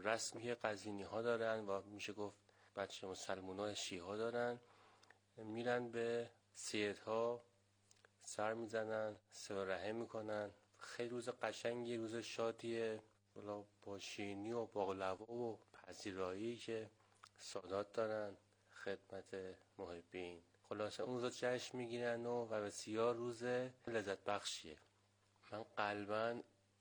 رسمی که قزوینی ها دارن و میشه گفت بچه مسلمونا شیعه ها دارن، میرن به سیدها سر میزنن، صله رحم میکنن. خیلی روز قشنگی، روز شادیه، با شیرینی و باقلوا و پذیرایی که سادات دارن خدمت محبین. خلاصه اون روز جشن میگیرن و بسیار روز لذت بخشیه. من قلباً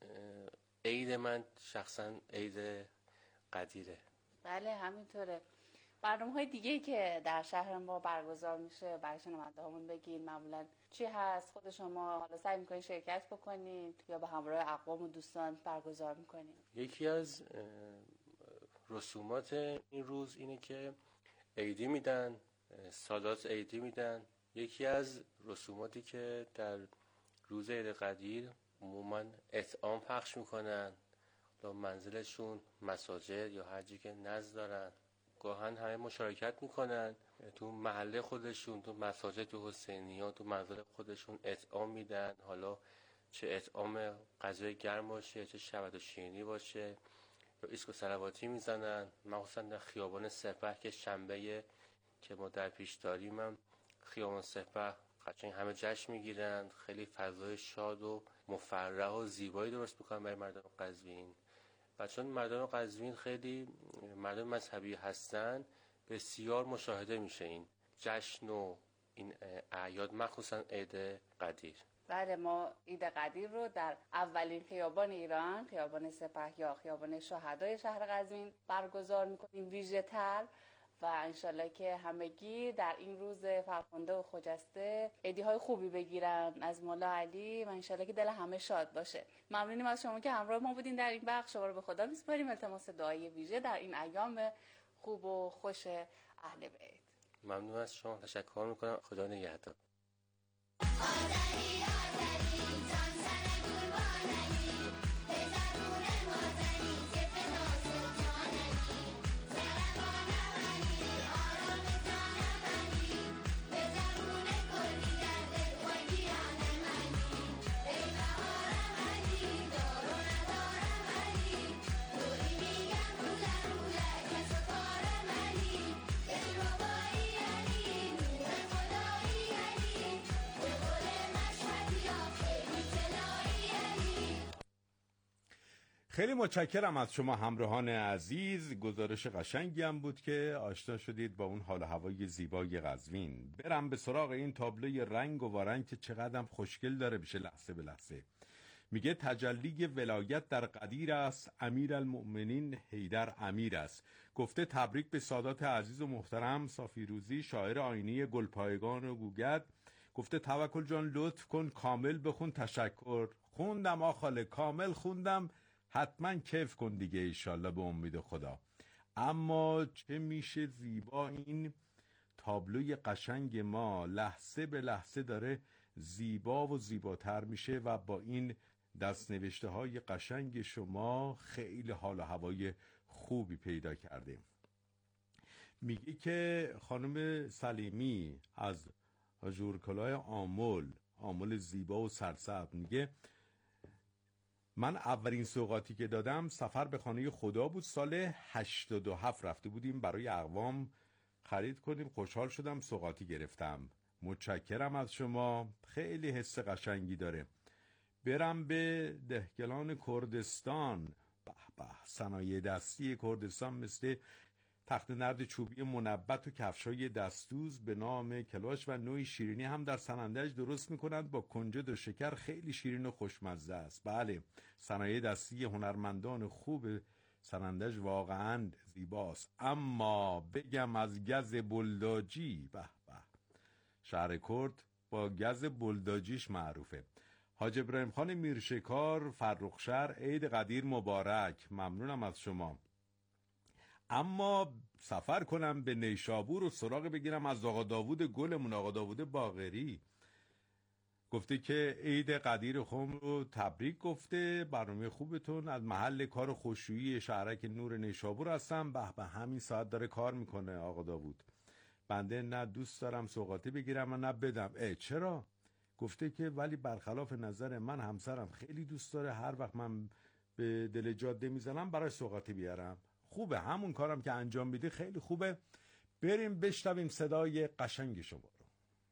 عید من شخصا عید قدیره. بله همینطوره. برنامه‌های دیگه‌ای که در شهر ما برگزار میشه برای شنونده هامون بگین معمولا چی هست؟ خود شما حالا سعی میکنین شرکت بکنید یا به همراه اقوام و دوستان برگزار میکنید؟ یکی از رسومات این روز اینه که عیدی میدن، سادات عیدی میدن. یکی از رسوماتی که در روز عید قدیر عموما اطعام پخش میکنن تا منزلشون، مساجد یا هر جایی که نذر دارن. گاهن همه مشارکت میکنن تو محله خودشون، تو مساجد، تو حسینیات، تو منزل خودشون اطعام میدن. حالا چه اطعام غذای گرم باشه، چه شبت و شیرینی باشه، یا ایسک و صلواتی میزنن. مخصوصا در خیابان سپه که شنبه که ما در پیش داریم، هم خیابان سپه قشنگ همه جشن میگیرن. خیلی فضای شاد و مفرح و زیبایی درست میکنن برای مردم قزوین. و چون مردم قزوین خیلی مردم مذهبی هستن، بسیار مشاهده میشه این جشن و این اعیاد، مخصوصا عید قدیر. بله، ما عید قدیر رو در اولین خیابان ایران، خیابان سپه یا خیابان شهدای شهر قزوین برگزار میکنیم ویژه تر، و انشالله که همگی در این روز فرخنده و خجسته عیدی های خوبی بگیرن از مولا علی و انشالله که دل همه شاد باشه. ممنونیم از شما که همراه ما بودین در این بخش. شما رو به خدا میسپاریم. التماس دعای ویژه در این ایام خوب و خوش اهل بیت. ممنون از شما، تشکر میکنم. خدا نگهدار. خیلی متشکرم از شما همراهان عزیز. گزارش قشنگی هم بود که آشنا شدید با اون حال و هوای زیبای قزوین. برم به سراغ این تابلوی رنگ و وارنگ که چقدر خوشگل داره بشه لحظه به لحظه. میگه تجلی ولایت در قدیر است، امیرالمؤمنین حیدر امیر است. گفته تبریک به سادات عزیز و محترم صافی روزی، شاعر آیینی گلپایگان و گوگد. گفته توکل جان لطف کن کامل بخون تشکر. خوندم آخاله، کامل خوندم، حتما کیف کن دیگه ایشالله به امید خدا. اما چه میشه زیبا این تابلوی قشنگ ما لحظه به لحظه داره زیبا و زیباتر میشه و با این دستنوشته های قشنگ شما خیلی حال و هوای خوبی پیدا کردیم. میگه که خانم سلیمی از آجورکلای آمل زیبا و سرسبز، میگه من اولین سوغاتی که دادم سفر به خانه خدا بود، سال 87 رفته بودیم برای اقوام خرید کنیم، خوشحال شدم سوغاتی گرفتم. متشکرم از شما، خیلی حس قشنگی داره. برم به دهکلان کردستان. به به، صنایع دستی کردستان مثل تخت نرد چوبی منبت و کفشای دستوز به نام کلاش و نوعی شیرینی هم در سنندج درست میکنند با کنجد و شکر، خیلی شیرین و خوشمزه است. بله، صنایع دستی هنرمندان خوب سنندج واقعا زیباست. اما بگم از گز بلداجی، به به، شهر کرد با گز بلداجیش معروفه. حاج ابراهیم خان میرشکار، فرخشهر، عید قدیر مبارک. ممنونم از شما. اما سفر کنم به نیشابور و سراغ بگیرم از آقا داوود گلمون، آقا داوود باقری. گفته که عید قدیر خم رو تبریک گفته. برنامه خوبتون، از محل کار خوشویی شهرک نور نیشابور هستم. به به، همین ساعت داره کار میکنه آقا داوود. بنده نه دوست دارم سوغاتی بگیرم و نه بدم. چرا؟ گفته که ولی برخلاف نظر من همسرم خیلی دوست داره هر وقت من به دل جاده میزنم برای سوغاتی بیارم. خوبه، همون کارم که انجام میدی خیلی خوبه. بریم بشنویم صدای قشنگ شما رو.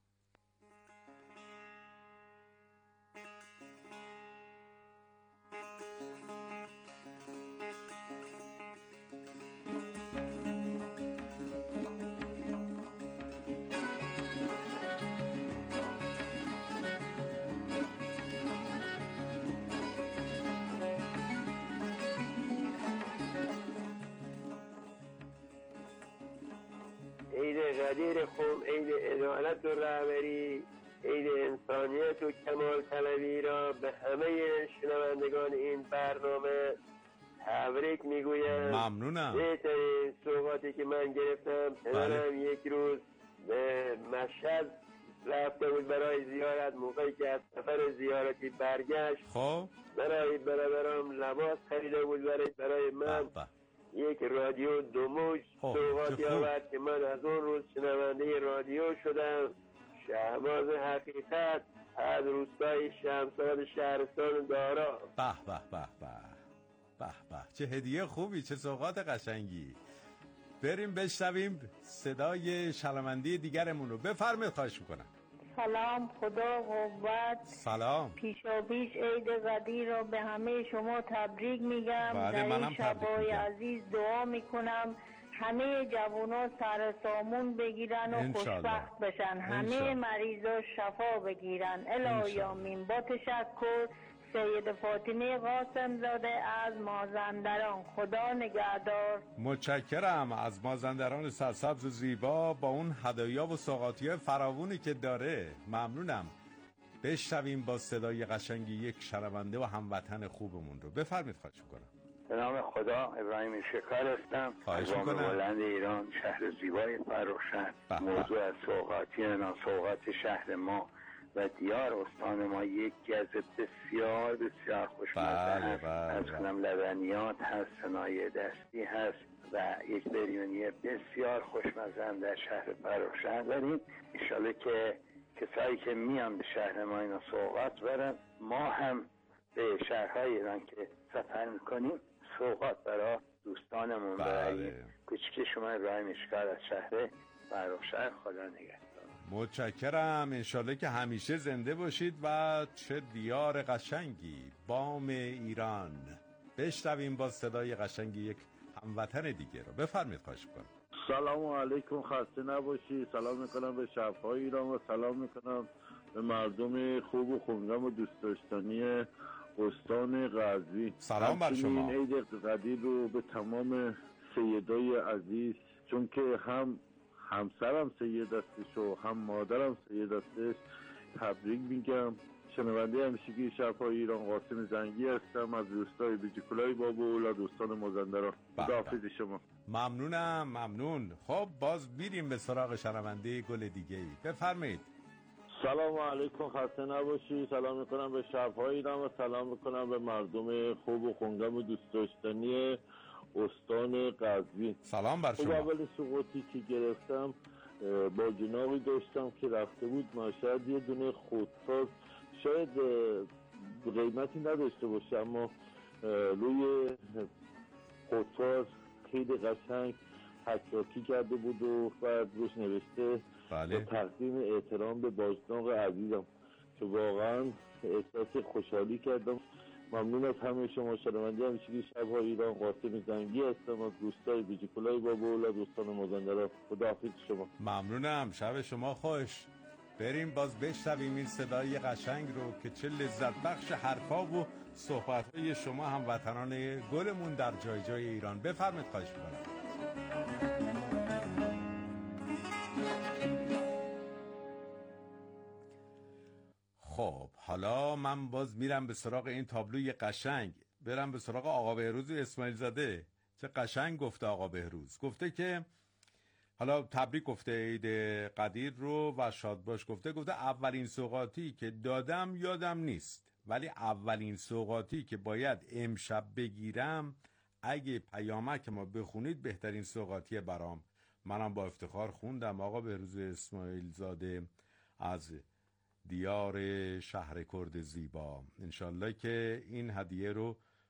عید قدیر خم، عید عدالت و رهبری، عید انسانیت و کمال طلبی را به همه شنوندگان این برنامه تبریک میگویم. ممنونم. بهترین سوغاتی که من گرفتم، پدرم یک روز به مشهد رفته بود برای زیارت. موقعی که از سفر زیارتی برگشت، خب برای برادرم لباس خریده بود برای من یک رادیو دوموج سوغاتی آورد که من از اون روز شنونده رادیو شدم. شهباز حقیقت از روستای شمساد شهرستان دارا. به به به به به به، چه هدیه خوبی، چه سوغات قشنگی. بریم بشنویم صدای شنونده دیگرمون رو. بفرمایید، خواهش میکنم. سلام، خدا قوت. سلام. پیشا پیش عید قدیر رو به همه شما تبریک میگم. بله، در منم این شبای عزیز دعا میکنم همه جوانان سر سامون بگیرن و خوشبخت بشن، همه مریضا شفا بگیرن. الهی آمین. با تشکر، سید فاطمه قاسم زاده از مازندران. خدا نگهدار. متشکرم از مازندران سرسبز و زیبا با اون هدایا و سوغاتی فراوونی که داره. ممنونم. بشنویم با صدای قشنگی یک شنونده و هموطن خوبمون رو. بفرمایید، خواهش میکنم. به نام خدا، ابراهیم شکار هستم از بام بلند ایران، شهر زیبای فرخشهر. موضوع از سوغاتی سوغات شهر ما و دیار استان ما یکی از بسیار بسیار خوشمزه هست. از کنم لبنیات هست، صنایع دستی هست و یک بریونی بسیار خوشمزه هم در شهر فرخشهر داریم. انشالله که کسایی که میان به شهر ما اینا سوغات برن، ما هم به شهرهای ایران که سفر میکنیم سوغات برای دوستانمون برای کوچیک شما ابراهیم اشکار از شهر فرخشهر. خدا نگهدار. متشکرم. انشالله که همیشه زنده باشید و چه دیار قشنگی، بام ایران. بشنویم با صدای قشنگی یک هموطن دیگه رو. بفرمایید، خواهش میکنم. سلام علیکم، خسته نباشی. سلام میکنم به شبهای ایران و سلام میکنم به مردم خوب و خونگم و دوست داشتنی استان غزنی. سلام بر شما. این عید قدیر رو به تمام سیدای عزیز، چون که هم همسرم سید هستش و هم مادرم سید هستش، تبریک میگم. شنونده همیشگی شب‌های ایران قاسم زنگی هستم از روستای بیجیکلای بابا اولاد دوستان مازندران. خداحافظ شما. ممنونم. ممنون. خب باز میریم به سراغ شنونده گل دیگه‌ای. بفرمایید. سلام علیکم، خسته نباشی. سلام میکنم به شب‌های ایران و سلام میکنم به مردم خوب و خونگم و دوست داشتنی استان غزنی. سلام بر شما. اول سوغاتی که گرفتم با جنابی داشتم که رفته بود مشهد، یه دونه خودساز، شاید قیمتی نداشته باشه اما روی خودساز خیلی قشنگ حکاکی کرده بود و بعد روش نوشته با تقدیم احترام به بازناق عزیزم، که واقعا احساس خوشحالی کردم. ممنون از همه شما شنونده همیشگی شب‌های ایران. قاسم زنگی هستم از روستای بیجیکلای بابا اولاد دوستان مازندران. خداحافظ شما. ممنونم. شب شما خوش. بریم باز بشنویم این صدای قشنگ رو که چه لذت بخش حرفا و صحبت‌های شما هموطنان گلمون در جای جای ایران. بفرمایید، خواهش می‌کنم. خب حالا من باز میرم به سراغ این تابلوی قشنگ. برم به سراغ آقا بهروز اسماعیل زاده. چه قشنگ گفته آقا بهروز. گفته که حالا تبریک گفته عید قدیر رو و شاد باش. گفته اولین سوغاتی که دادم یادم نیست، ولی اولین سوغاتی که باید امشب بگیرم اگه پیامک ما بخونید بهترین سوغاتی برام. منم با افتخار خوندم. آقا بهروز اسماعیل زاده از دیار شهر کرد زیبا. انشالله که این هدیه رو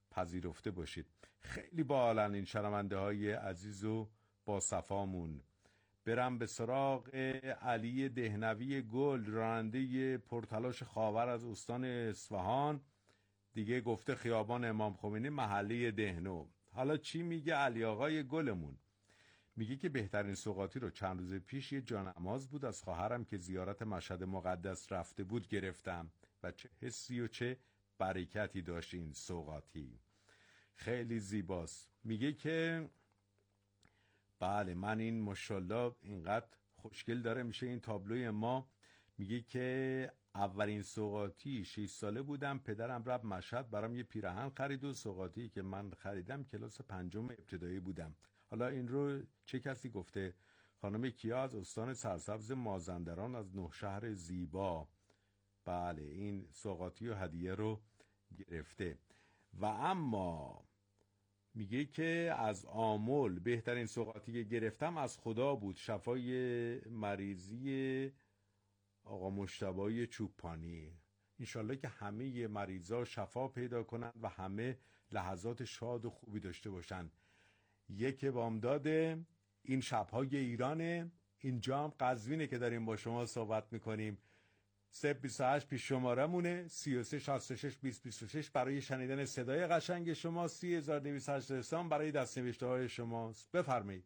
پذیرفته باشید. خیلی باحالن این شنونده های عزیز و با صفامون. برم به سراغ علی دهنوی گل، راننده پرتلاش خاور از استان اصفهان. دیگه گفته خیابان امام خمینی محله دهنو. حالا چی میگه علی آقای گلمون؟ میگه که بهترین سوغاتی رو چند روز پیش یه جانماز بود از خواهرم که زیارت مشهد مقدس رفته بود گرفتم و چه حسی و چه برکتی داشت این سوغاتی. خیلی زیباست. میگه که بله من این ماشاءالله اینقدر خوشگل داره میشه این تابلوی ما. میگه که اولین سوغاتی 6 ساله بودم، پدرم رفت مشهد برام یه پیراهن خرید و سوغاتی که من خریدم کلاس 5 ابتدایی بودم. حالا این رو چه کسی گفته؟ خانم کیا از استان سرسبز مازندران از نوشهر زیبا. بله این سوغاتی و هدیه رو گرفته. و اما میگه که از آمل بهترین سوغاتی که گرفتم از خدا بود، شفای مریضی آقا مجتبی چوبانی. انشالله که همه مریضا شفا پیدا کنن و همه لحظات شاد و خوبی داشته باشن. یک بامداد این شب‌های ایرانه، اینجا هم قزوینه که داریم با شما صحبت میکنیم. 028 پیش شماره مونه 33 66 20 26 برای شنیدن صدای قشنگ شما، 3280 برای دست‌نوشته های شماست. بفرمایید.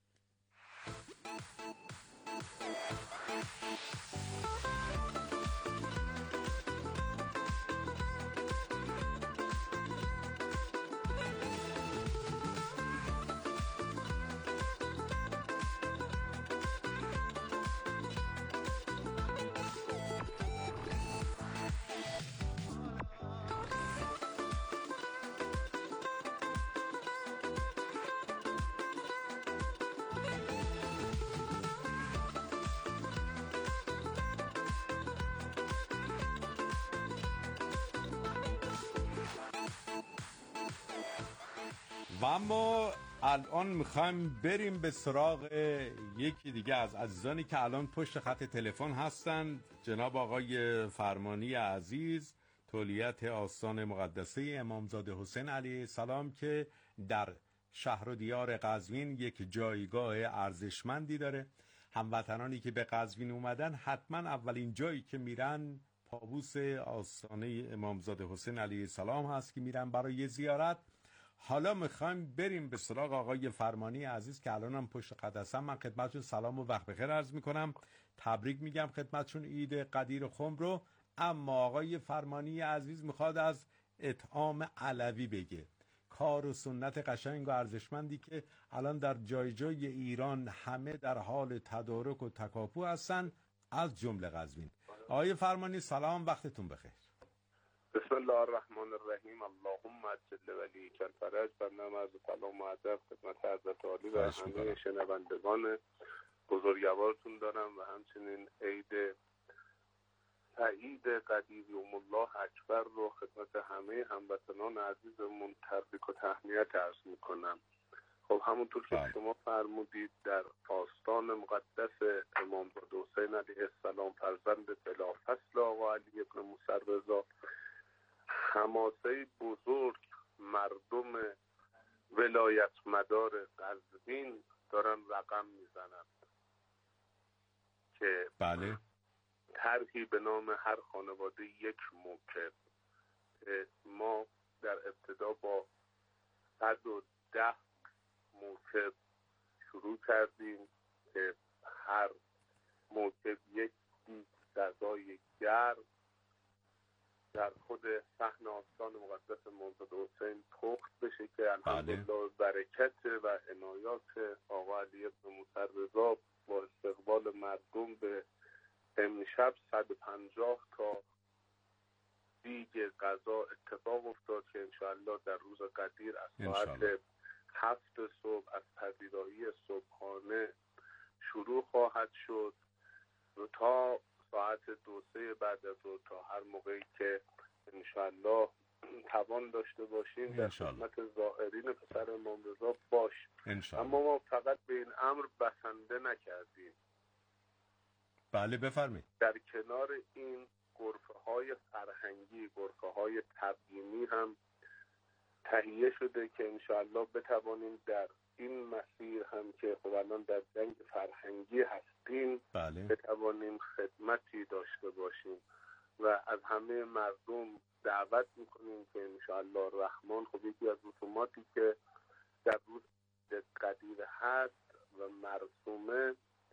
و اما الان میخوایم بریم به سراغ یکی دیگه از عزیزانی که الان پشت خط تلفن هستند، جناب آقای فرمانی عزیز، تولیت آستان مقدسه امامزاده حسین علیه السلام که در شهر و دیار قزوین یک جایگاه ارزشمندی داره. هموطنانی که به قزوین اومدن حتما اولین جایی که میرن پابوس آستانه امامزاده حسین علیه السلام هست که میرن برای زیارت. حالا میخوایم بریم به سراغ آقای فرمانی عزیز که الان هم پشت خط هستن. من خدمتشون سلام و وقت بخیر عرض میکنم، تبریک میگم خدمتشون عید قدیر خم رو. اما آقای فرمانی عزیز میخواد از اطعام علوی بگه، کار و سنت قشنگ و ارزشمندی که الان در جای جای ایران همه در حال تدارک و تکاپو هستن، از جمله قزوین. آقای فرمانی سلام، وقتتون بخیر. بسم الله الرحمن الرحیم. اللهم عجل ولیک الفرج. بنده عرض سلام و ادب خدمت حضرت عالی و همه شنوندگان بزرگوارتون دارم و همچنین عید سعید قدیر یوم الله اکبر رو خدمت همه هموطنان عزیزمون تبریک و تهنیت عرض میکنم. خب همونطور که شما فرمودید در آستان مقدس امامزاده حسین علیه السلام فرزند بلافصل آقا علی ابن موسی رضا، حماسه بزرگ مردم ولایت مدار قزوین دارن رقم میزنند که بله طرحی به نام هر خانواده یک موکب. ما در ابتدا با 110 موکب شروع کردیم که هر موکب یک غذای گرم در خود صحن آستان مقدس امامزاده حسین پخت بشه که الحمدلله برکت و عنایات آقا علی ابن موسی رضا با استقبال مردم به امشب 150 تا دیگ غذا اتفاق افتاد که انشاءالله در روز قدیر از ساعت 7 صبح از پذیرایی صبحانه شروع خواهد شد و تا ساعت 2-3 بعد از ظهر تا هر موقعی که انشاءالله توان داشته باشیم در خدمت زائرین پسر امام رضا باش. اما ما فقط به این امر بسنده نکردیم. بله بفرمایید. در کنار این غرفه های فرهنگی، غرفه های تبیینی هم تهیه شده که انشاءالله بتوانیم در این مسیر هم که خب الان در جنگ فرهنگی هستیم بتوانیم خدمتی داشته باشیم و از همه مردم دعوت میکنیم که انشاءالله الرحمن خب یکی از رسوماتی که در روز قدیر هست و مرسومه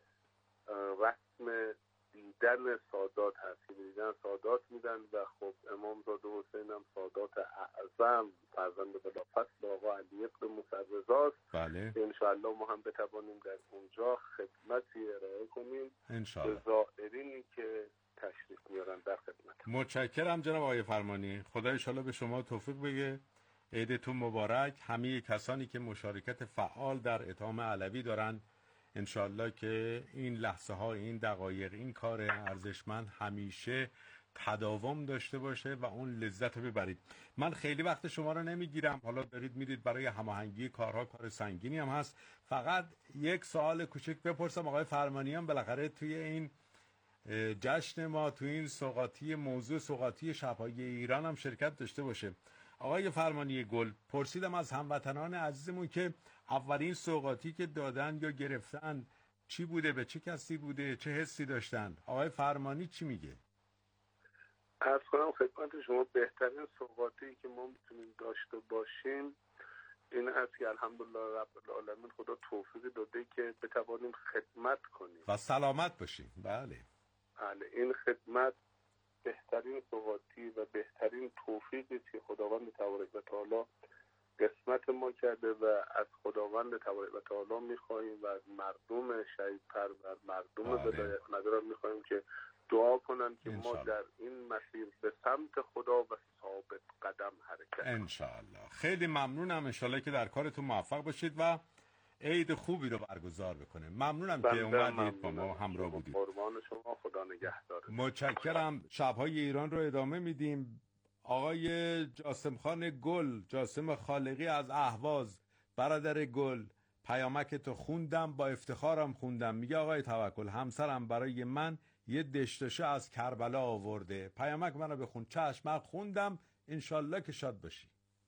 رسم دیدن سادات هست که دیدن سادات میدن و خب امامزاده حسین هم سادات اعظم فرزند بلافصل آقا علی ابن موسی رضاست که انشاءالله ما هم بتوانیم در اونجا خدمتی ارائه کنیم به زائرینی که تشریف میارن در خدمت. متشکرم جناب آقای فرمانی. خدا انشاءالله به شما توفیق بگه. عیدتون مبارک. همه کسانی که مشارکت فعال در اطعام علوی دارن انشاءالله که این لحظه ها، این دقایق، این کار ارزشمند همیشه تداوم داشته باشه و اون لذت رو ببرید. من خیلی وقت شما رو نمیگیرم، حالا دارید میرید برای هماهنگی کارها، کار سنگینی هم هست. فقط یک سوال کوچک بپرسم آقای فرمانیان، بالاخره توی این جشن ما، توی این سوغاتی، موضوع سوغاتی شب‌های ایران هم شرکت داشته باشه. آقای فرمانی گل، پرسیدم از هموطنان عزیزمون که اولین سوغاتی که دادن یا گرفتن چی بوده، به چه کسی بوده، چه حسی داشتن؟ آقای فرمانی چی میگه؟ عرض کنم خدمت شما بهترین سوغاتی که ما میتونیم داشته باشیم این هست که الحمدلله رب العالمین خدا توفیق داده که بتوانیم خدمت کنیم و سلامت باشیم. بله این خدمت بهترین سوغاتی و بهترین توفیقی که خداوند تبارک و تعالی قسمت ما کرده و از خداوند تبارک و تعالی میخواهیم و از مردم شهید پرور، مردم ولایت مدارم میخواهیم که دعا کنن که ما در این مسیر به سمت خدا و ثابت قدم حرکت کنیم انشاءالله. خیلی ممنونم، انشاءالله که در کارتون موفق باشید و عید خوبی رو برگزار بکنه. ممنونم که اومدید با ما همراه بودید. قربان شما، خدا نگهدار. متشکرم. شب‌های ایران رو ادامه میدیم. آقای جاسم خان گل، جاسم خالقی از اهواز، برادر گل، پیامک تو خوندم، با افتخارم خوندم. میگه آقای توکل همسرم برای من یه دشتاشه از کربلا آورده، پیامک منو بخون. چشم، من خوندم، انشالله که شاد باشی.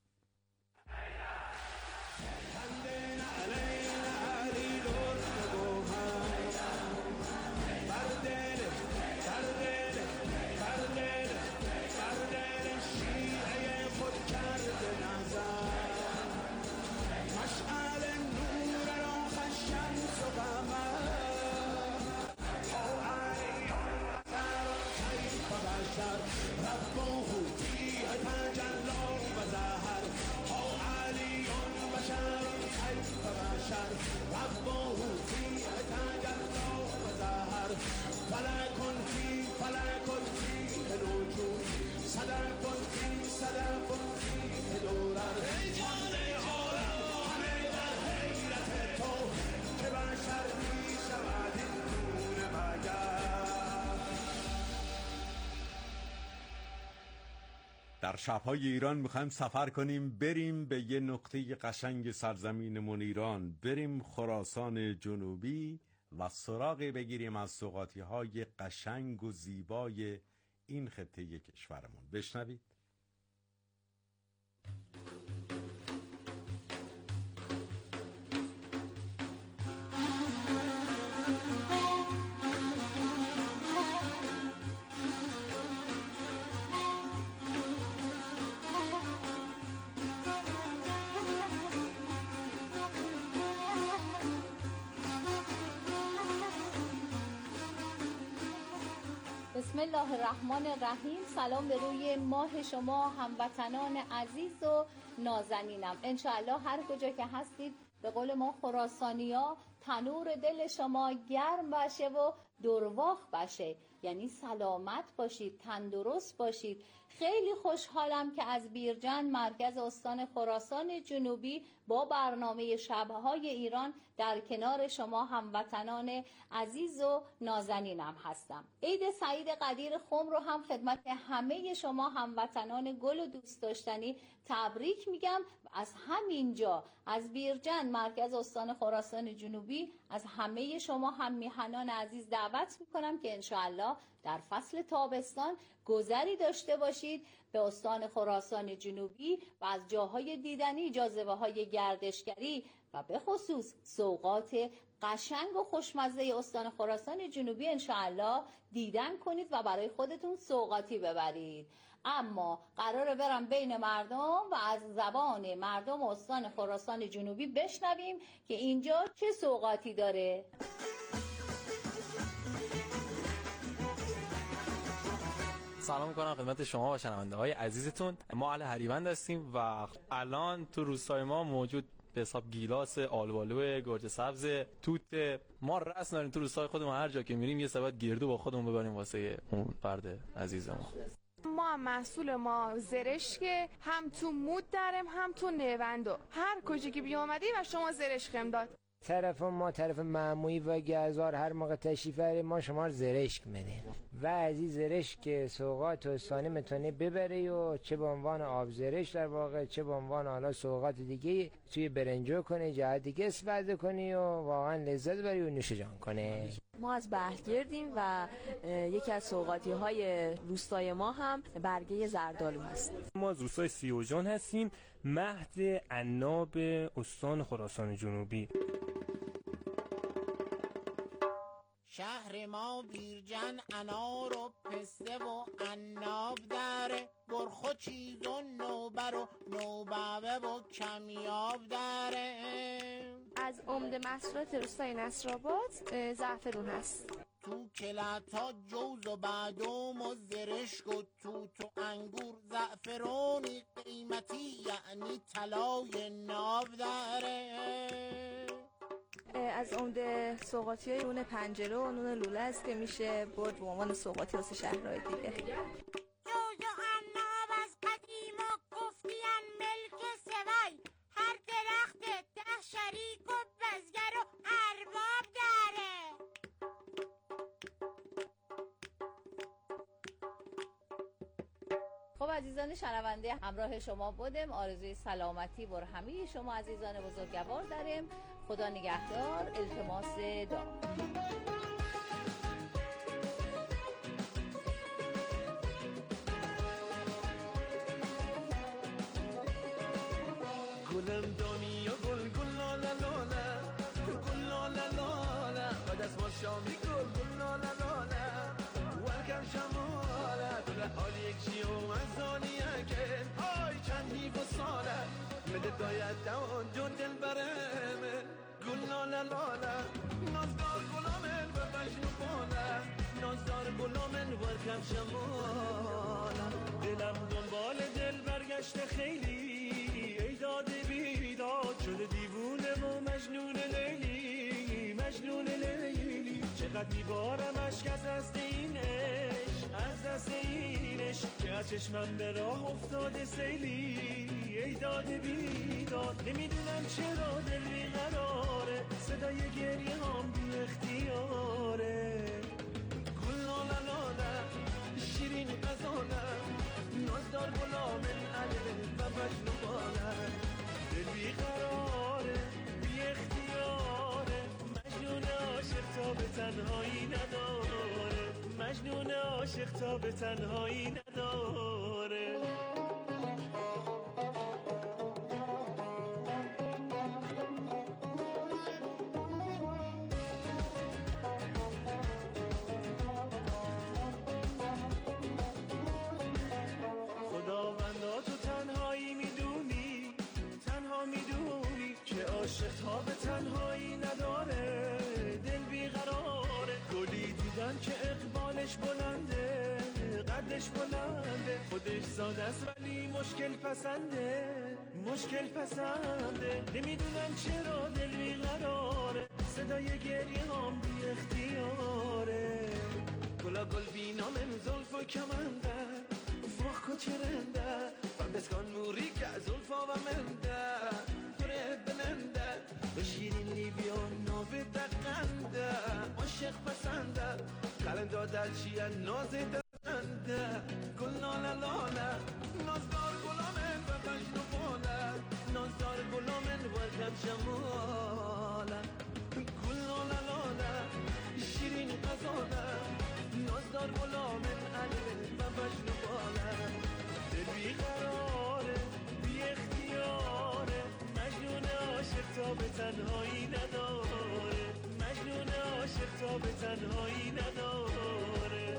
در شب‌های ایران میخوایم سفر کنیم، بریم به یه نقطه قشنگ سرزمینمون ایران، بریم خراسان جنوبی و سراغی بگیریم از سوغاتی‌های قشنگ و زیبای این خطه کشورمون. بشنوید. بسم الله الرحمن الرحیم. سلام به روی ماه شما هموطنان عزیز و نازنینم. انشاءالله هر کجا که هستید به قول ما خراسانیا تنور دل شما گرم باشه و درواخ باشه، یعنی سلامت باشید، تندرست باشید. خیلی خوشحالم که از بیرجند مرکز استان خراسان جنوبی با برنامه شب‌های ایران در کنار شما هموطنان عزیز و نازنینم هستم. عید سعید قدیر خم رو هم خدمت همه شما هموطنان گل و دوست داشتنی تبریک میگم. از همینجا از بیرجند مرکز استان خراسان جنوبی از همه شما هم میهنان عزیز دعوت میکنم که انشاءالله در فصل تابستان گذری داشته باشید به استان خراسان جنوبی و از جاهای دیدنی، جاذبه‌های گردشگری و به خصوص سوغات قشنگ و خوشمزه استان خراسان جنوبی انشاءالله دیدن کنید و برای خودتون سوغاتی ببرید. اما قراره برم بین مردم و از زبان مردم استان خراسان جنوبی بشنویم که اینجا چه سوغاتی داره. سلام میکنم خدمت شما و شنونده های عزیزتون. ما اهل هریوند هستیم و الان تو روستای ما موجود به حساب گیلاس، آلوالو، گرجه سبز، توت. ما رأس داریم تو روستای خودمون، هر جا که میریم یه سبد گردو با خودمون ببریم واسه اون فرد عزیز ما محصول ما زرشکه، هم تو مود داریم هم تو نوندو، هر کجا که بیامدی و شما زرشک هم داد. طرف ما طرف معمولی و گازار هر موقع تشریف داریم ما شما زرشک میدیم و از این زرشک سوغات و سانه میتونه ببری و چه به عنوان آب زرش در واقع چه به عنوان حالا سوغات دیگه توی برنجو کنی، جهت دیگه استفاده کنی و واقعا لذت بری و نوش جان کنی. ما از بهلگردیم و یکی از سوغاتی های روستای ما هم برگه زردآلو هست. ما از روستای سیوجان هستیم، مهد عناب استان خراسان جنوبی. شهر ما بیرجن انار و پسته و عناب داره، برخو چیز و نوبر و نوبوه و کمیاب داره. از عمده محصولات روستای نصرآباد زعفرون هست. تو کلتا جوز و بادام و زرشک و توت و انگور، زعفرونی قیمتی یعنی طلای ناب داره. از عمده سوغاتی های نون پنجره و نون لوله است که میشه برد به عنوان سوغاتی واسه شهرهای دیگه. جوز و عناب از قدیم و گفتین ملک سوی، هر درخت 10 شریک و بزگر و ارباب داره. خب عزیزان شنونده، همراه شما بودم. آرزوی سلامتی بر همه شما عزیزان بزرگوار داریم. خدا نگهدار. التماس دعا. گلم دانی و گل لاله لاله، گل لاله لاله، بعد از ما شامی گل لاله لاله، ورکم شماله، دل حال یک چیو مزانی که آی چندی و ساله، مده داید دوان جون دل برمه، گل لاله لاله، نازدار گلامن و بجنو باله، نازدار گلامن ورکم شماله، دلم دنبال دل برگشته خیلی، داده بیداد شده دیوونه و مجنون لیلی، مجنون لیلی، چقدر میبارم اشک از دست اینش، از دست اینش که از چشمم به راه افتاده سیلی، ای داده بیداد نمیدونم چرا دل بیقراره، صدای گریه هم بی اختیاره، گل لاله لاله شیرین غزاله، نازدار غلامن علی و مجنون باله، دل بیقراره بی اختیاره، مجنون عاشق تا به تنهایی نداره، مجنون عاشق تا به تنهایی نداره. عاشق تا به تنهایی نداره، دل بیقراره، گلی دیدن که اقبالش بلنده، قدش بلنده، خودش ساده است ولی مشکل پسنده، مشکل پسنده، نمیدونم چرا دل بیقراره، صدای گریه هم بی اختیاره، گلا گل بینام زلف و کمنده، فوق و چرنده، و بسکان موری که زلفا و منده، بلنده به شیرین لیبیا ناوه دقنده، عاشق پسنده قلم دادل چیه نازه دقنده، گل لاله لاله، نازدار گلامن و مجنو باله، نازدار گلامن ورکم شماله، گل لاله لاله شیرین غزاله، تا به تنهایی نداره، مجنون عاشق تا به تنهایی نداره.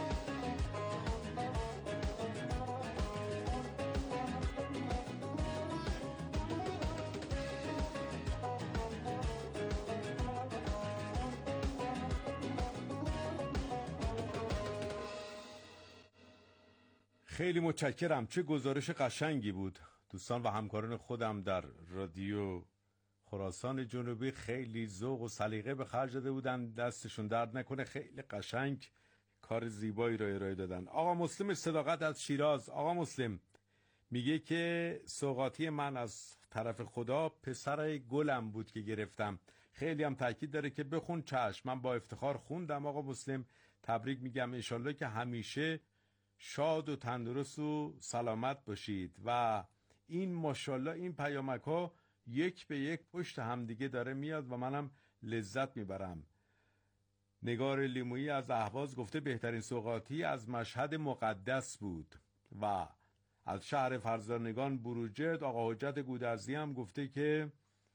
خیلی متشکرم. چه گزارش قشنگی بود. دوستان و همکاران خودم در رادیو خراسان جنوبی خیلی ذوق و سلیقه به خرج داده بودن، دستشون درد نکنه، خیلی قشنگ کار زیبایی را ارائه دادن. آقا مسلم صداقت از شیراز. آقا مسلم میگه که سوغاتی من از طرف خدا پسر گلم بود که گرفتم. خیلی هم تاکید داره که بخون. چشم، من با افتخار خوندم. آقا مسلم تبریک میگم، انشالله که همیشه شاد و تندرست و سلامت باشید. و این ماشاءالله این پیامک ها یک به یک پشت همدیگه داره میاد و منم لذت میبرم. نگار لیمویی از اهواز گفته بهترین سوغاتی از مشهد مقدس بود. و از شهر فرزانگان بروجرد آقا حجت گودرزی هم گفته که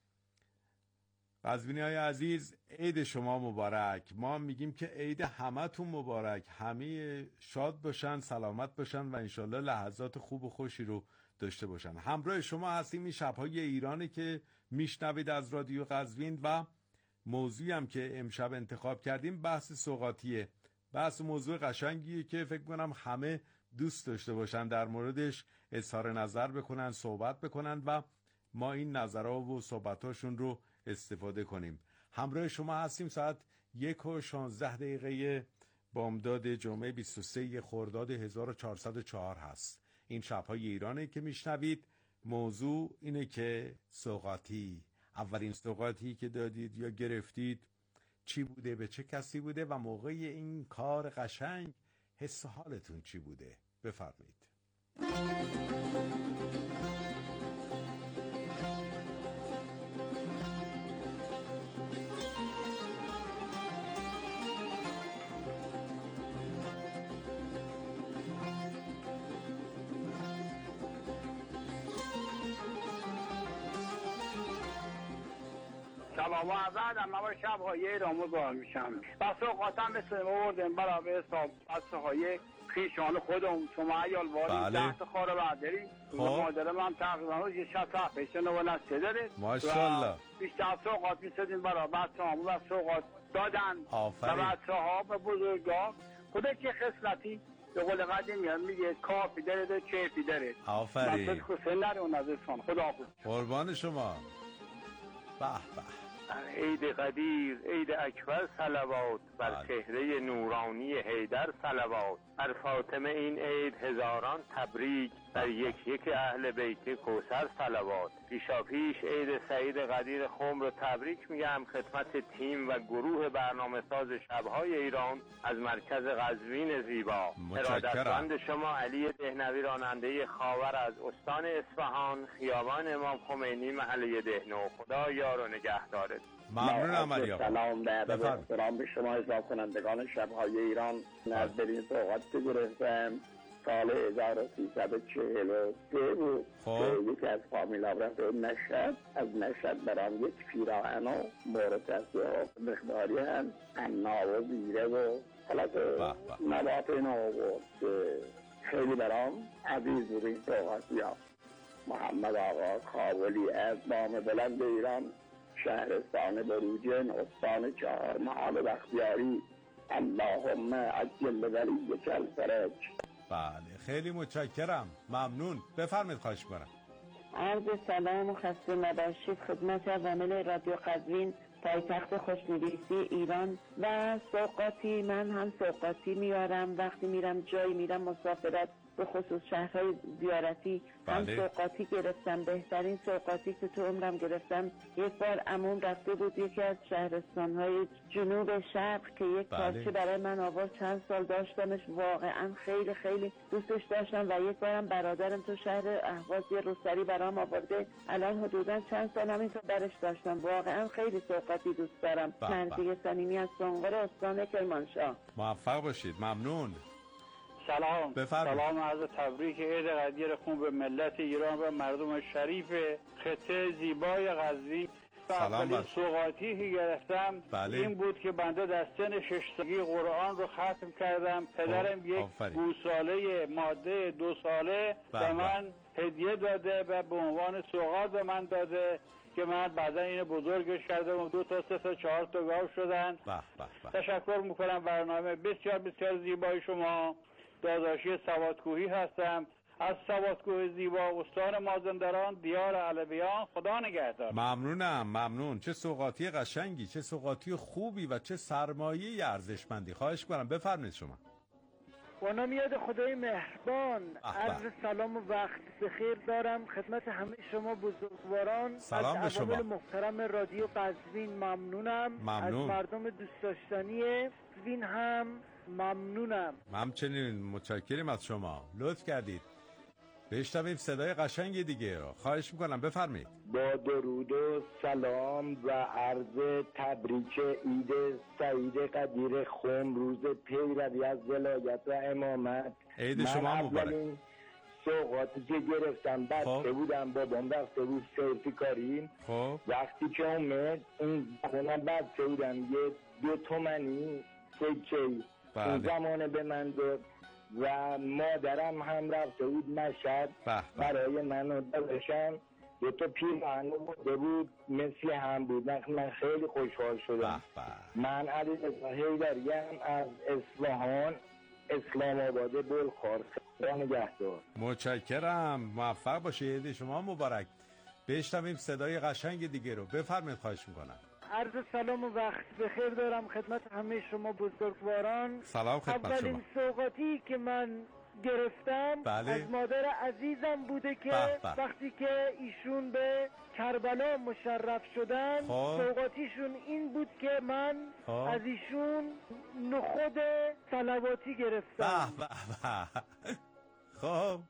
قزوینی های عزیز عید شما مبارک. ما میگیم که عید همتون مبارک، همه شاد باشن، سلامت باشن و انشالله لحظات خوب و خوشی رو داشته باشن. همراه شما هستیم این شب‌های ایرانی که میشنوید از رادیو قزوین و موضوعی هم که امشب انتخاب کردیم بحث سوغاتیه. بحث موضوع قشنگیه که فکر کنم همه دوست داشته باشن در موردش اظهار نظر بکنن، صحبت بکنن و ما این نظرها و صحبتاشون رو استفاده کنیم. همراه شما هستیم. ساعت 1:16 بامداد جمعه 23 خرداد 1404 هست. این شب‌های ایرانه که میشنوید. موضوع اینه که سوغاتی، اولین سوغاتی که دادید یا گرفتید چی بوده، به چه کسی بوده و موقع این کار قشنگ حس و حالتون چی بوده؟ بفرمایید. سلام و عرض ما شب‌های ایران مزاحم میشم. بس اوقاتم مثل ما بردیم برای حساب بسهای خیشان خودم. شما ایال وارد تحت خاره برداری. مادر من تقریبا یه 60 پیشن و نسته داره. ماشاءالله. بیشتر سوقات میسدیم برای بچه همون و سوقات دادن. آفرین. و بچه ها به بزرگا خدا چه خصلتی به قول قدیمی میگه کافی داره ده کیفی داره. آفرین. بس خسن نره اون ازشان. خدا حافظ. قربان شما. به به. عید قدیر، عید اکبر صلوات، بر چهره نورانی حیدر صلوات، بر فاطمه این عید هزاران تبریک، بر یک یک اهل بیت کوثر صلوات. پیشاپیش عید سعید قدیر خم رو تبریک میگم خدمت تیم و گروه برنامه ساز شب‌های ایران از مرکز قزوین زیبا. ارادتمند شما علی دهنوی راننده خاور از استان اصفهان، خیابان امام خمینی محله دهنو. خدا یار و نگهدارت. ممنونم علی آقا. سلام به احترام به شما اجرا کنندگان شب‌های ایران. نظرین سوغات که گرفتم سال 1343 بود که یکی از فامیلا رفت مشهد، از مشهد برام یک پیراهن و مورد مقداری هم انا و زیره و حالت نبات اینا بود که خیلی برام عزیز بود. این سوغاتی ها محمد آقا کابلی از بام بلند ایران، شهرستان بروجرد، استان چهارمحال بختیاری. اللهم عجل ولیک الفرج. بله خیلی متشکرم، ممنون. بفرمایید، خواهش کنم. عرض سلام و خسته نباشید خدمت عوامل رادیو قزوین پایتخت خوشنویسی ایران و سوغاتی. من هم سوغاتی میارم وقتی میرم جایی، میرم مسافرت به خصوص شهرهای زیارتی. هم سوغاتی گرفتم، بهترین سوغاتی که تو عمرم گرفتم. یک بار عموم رفته بود یکی از شهرستانهای جنوب شرق که یک پارچه برای من آورد، چند سال داشتمش، واقعا خیلی خیلی دوستش داشتم. و یک بارم برادرم تو شهر اهواز یه روسری برام آورده، الان حدودا چند سال همینطور برش داشتم. واقعا خیلی سوغاتی دوست دارم. مرزی صمیمی از سنقر استان کرمانشاه. موفق باشید، ممنون. سلام. سلام عرض تبریک عید قدیر خون به ملت ایران و مردم شریف خطه زیبای قزوین. اولین سوغاتی که گرفتم این بود که بنده در سن 6 سالگی قرآن رو ختم کردم. پدرم یک گوساله ماده 2 ساله به من هدیه داده و به عنوان سوغات به من داده که من بعدا اینو بزرگش کردم و 2 تا 3 تا 4 تا گاو شدن. تشکر میکنم. برنامه بسیار بسیار زیبای شما. داداشی سوادکوهی هستم از سوادکوه زیبا، استان مازندران، دیار علویان. خدا نگهدار. ممنون. چه سوغاتی قشنگی، چه سوغاتی خوبی و چه سرمایه ارزشمندی. خواهش کنم بفرمایید شما. با نام یاد خدای مهربان عرض سلام و وقت بخیر دارم خدمت همه شما بزرگواران. سلام به شما. از محترم رادیو قزوین ممنونم. از مردم دوست داشتنی قزوین هم ممنونم. همچنین متشکرم از شما. لطف کردید. بشنویم صدای قشنگ دیگه رو. خواهش میکنم بفرمایید. با درود و سلام و عرض تبریک عید سعید قدیر خم روز پیروی از ولایت و امامت. عید شما مبارک. سوغاتی که گرفتم بسته بودم، بابام رفته بود سرفی کاری. وقتی که اومد این خونم بسته بودم یه 2 تومنی سکه‌ای اون زمانه به من داد و مادرم هم رفته بود مشهد برای من و داداشم 2 تا پیراهن برده بود مثل هم بود. من خیلی خوشحال شدم. من علیرضا حیدری از اصفهان اسلام آباد بلخار. خدا نگهدار. متشکرم. موفق باشید. عید شما مبارک. بشنویم صدای قشنگ دیگه رو. بفرمایید. خواهش میکنم. عرض سلام و وقت بخیر دارم خدمت همه شما بزرگواران. سلام خدمت شما. اولین سوغاتی که من گرفتم از مادر عزیزم بوده که وقتی که ایشون به کربلا مشرف شدن سوغاتیشون این بود که من از ایشون نخود صلواتی گرفتم. خب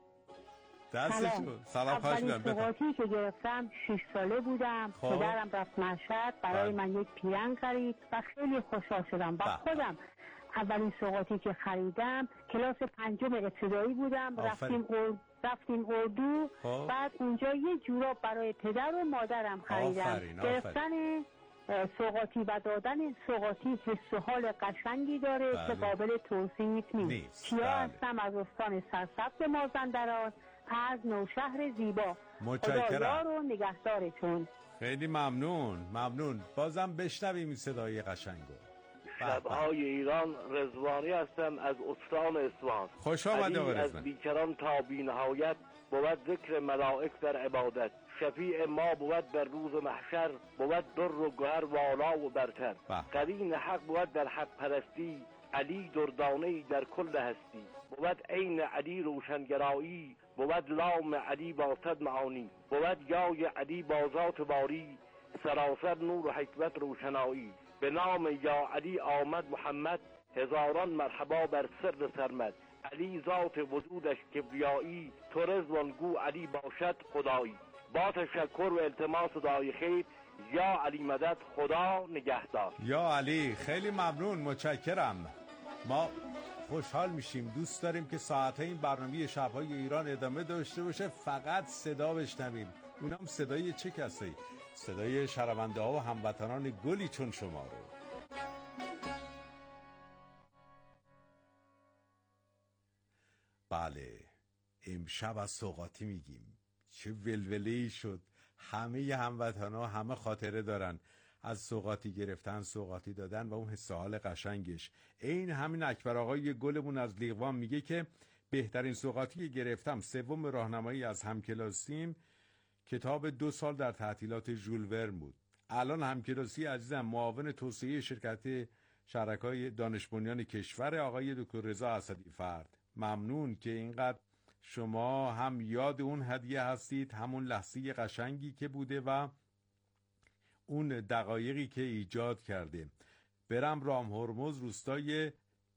سلام. اولین سوغاتی که گرفتم 6 ساله بودم. پدرم رفت مشهد برای من یک پیرن خرید و خیلی خوشحال شدم. و خودم اولین سوغاتی که خریدم کلاس 5 ابتدایی بودم. رفتیم اردو. بعد اونجا یه جوراب برای پدر و مادرم خریدم. گرفتن سوغاتی و دادن سوغاتی حس و حال قشنگی داره که قابل توصیف نیست. کیا هستم از استان سرسبز مازندران از نوشهر زیبا. متشکرم. خدا و نگهدارتون. خیلی ممنون. بازم بشنویم این صدای قشنگو. شبهای ایران رضوانی هستم از استان اصفهان. خوش آمده آقای از بیکران تا بی‌نهایت بود ذکر ملائک در عبادت. شفیع ما بود در روز محشر بود در و گوهر والا و برتر. قرین حق بود در حق پرستی علی دردانه‌ای در کل هستی. بود عین علی روشنگرایی بود لام علی با صد معانی. بود یای علی با ذات باری سراسر نور و حکمت روشنایی. به نام یا علی آمد محمد هزاران مرحبا بر سر سرمد. علی ذات وجودش کبریایی تو رضوان گو علی باشد خدایی. با تشکر و التماس دعای خیر یا علی مدد خدا نگهدار. یا علی خیلی ممنون. متشکرم. ما خوشحال میشیم. دوست داریم که ساعت‌های این برنامه شب‌های ایران ادامه داشته باشه. فقط صدا بشنویم. اونم صدای چه کسی؟ صدای شنونده ها و هموطنان گلی چون شما رو. بله امشب از سوغاتی میگیم. چه ولوله‌ای شد. همه هموطن‌ها همه خاطره دارن از سوغاتی گرفتن، سوغاتی دادن و اون حس و حال قشنگش. این همین اکبر آقای گلمون از لیقوان میگه که بهترین سوغاتی که گرفتم 3 راهنمایی از همکلاسیم کتاب 2 سال در تعطیلات ژول ورن بود. الان همکلاسی عزیزم معاون توسعه شرکت شرکای دانش بنیان کشور آقای دکتر رضا اسدی فرد. ممنون که اینقدر شما هم یاد اون هدیه هستید، همون لحظه قشنگی که بوده و اون دقایقی که ایجاد کرده. برم رام هرمز روستای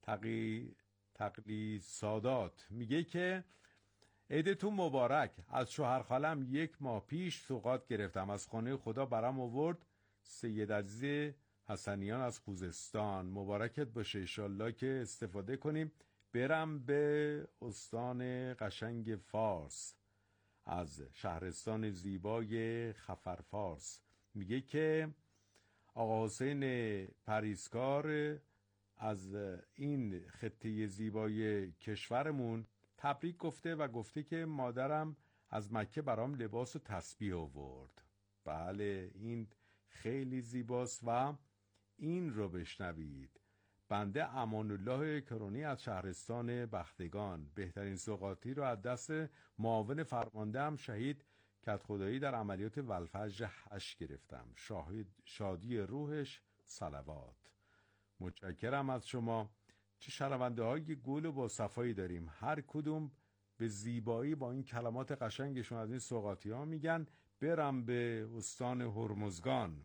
تقلی سادات میگه که عیدتون مبارک. از شوهر خالم 1 ماه پیش سوغات گرفتم. از خانه خدا برام آورد. سید عزیز حسنیان از خوزستان. مبارکت باشه. انشالله که استفاده کنیم. برم به استان قشنگ فارس از شهرستان زیبای خفرفارس. میگه که آقا حسین پریسکار از این خطه زیبای کشورمون تبریک گفته و گفته که مادرم از مکه برام لباس و تسبیح آورد. بله این خیلی زیباست و این رو بشنوید. بنده امان الله کرونی از شهرستان بختگان بهترین سوغاتی رو از دست معاون فرماندهم شهید کدخدایی در عملیات ولفجر 8 گرفتم. شادی روحش صلوات. متشکرم از شما. چه شنونده های گل و با صفایی داریم، هر کدوم به زیبایی با این کلمات قشنگشون از این سوغاتی ها میگن. برم به استان هرمزگان.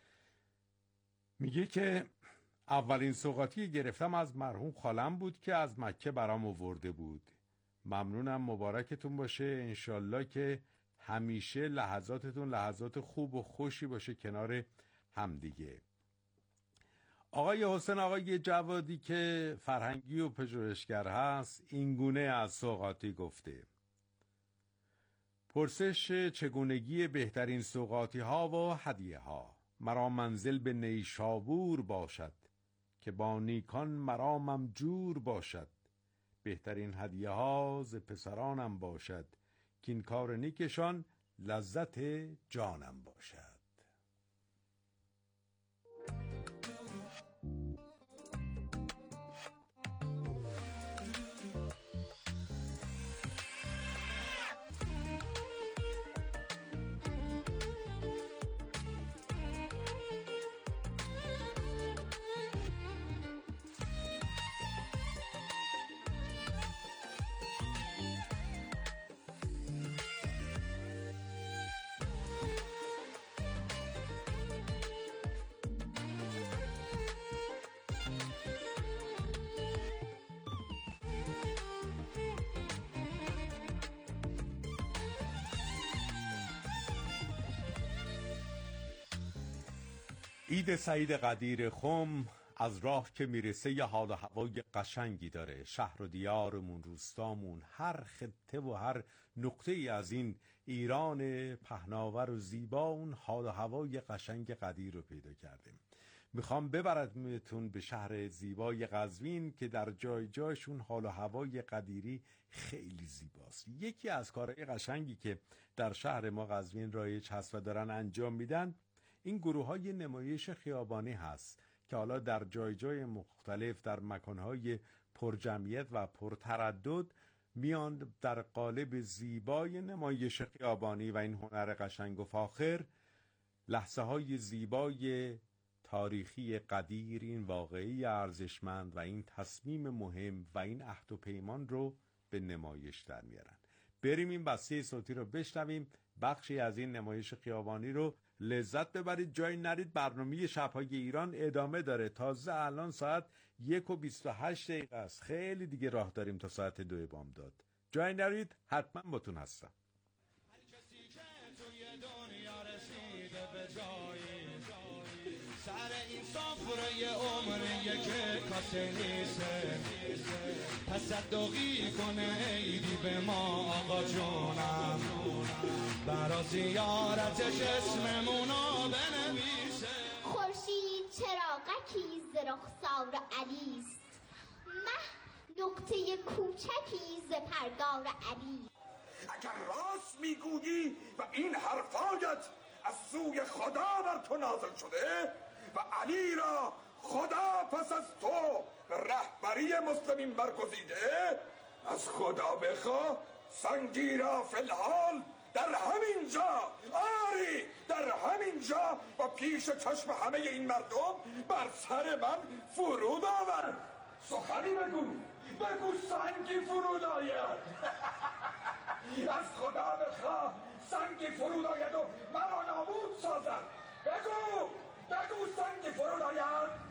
میگه که اولین سوغاتی گرفتم از مرحوم خالم بود که از مکه برام آورده بود. ممنونم، مبارکتون باشه. انشالله که همیشه لحظاتتون لحظات خوب و خوشی باشه کنار همدیگه. آقای حسین آقای جوادی که فرهنگی و پژوهشگر هست این گونه از سوغاتی گفته: پرسش چگونگی بهترین سوغاتی ها و هدیه ها. مرا منزل به نیشابور باشد که با نیکان مرا ممجور باشد. بهترین هدیه ها ز پسرانم باشد که این کار نیکشان لذت جانم باشد. عید سعید قدیر خم از راه که میرسه یه حال و هوای قشنگی داره. شهر و دیارمون، روستامون، هر خطه و هر نقطه ای از این ایران پهناور و زیبا اون حال و هوای قشنگ قدیر رو پیدا کرده. میخوام ببرمتون به شهر زیبای قزوین که در جای جایشون حال و هوای قدیری خیلی زیباست. یکی از کارهای قشنگی که در شهر ما قزوین رایج هست و دارن انجام میدن این گروه‌های نمایش خیابانی هست که حالا در جای جای مختلف در مکان‌های پرجمعیت و پرتردد میان در قالب زیبای نمایش خیابانی و این هنر قشنگ و فاخر لحظه‌های زیبای تاریخی قدیر، این واقعی ارزشمند و این تصمیم مهم و این عهد و پیمان رو به نمایش در میارن. بریم این بسته صوتی رو بشنویم، بخشی از این نمایش خیابانی رو لذت ببرید. جای نرید، برنامه شب‌های ایران ادامه داره. تازه الان ساعت 1:28 است. خیلی دیگه راه داریم تا ساعت 2 بامداد. جای نرید، حتما باتون هستم. هر کسی که توی دنیا رسیده به جایی سر این سفره عمریه که کاسه نیسته تصدقی کنه عیدی به ما آقا جونم برا زیارتش اسممونو بنویسه. خورشید چراغکی ز رخسار علیست، مه نقطه کوچکی ز پرگار علی. اگر راست میگویی و این حرفایت از سوی خدا بر تو نازل شده و علی را خدا پس از تو رهبری مسلمین برگزیده، از خدا بخواه سنگی را فی الحال در همین جا، آری در همین جا و پیش چشم همه این مردم بر سر من فرود آورد. سخنی بگو سنگی فرود آید. از خدا بخواه سنگی فرود آید و مرا نابود سازد. بگو سنگی فرود آید.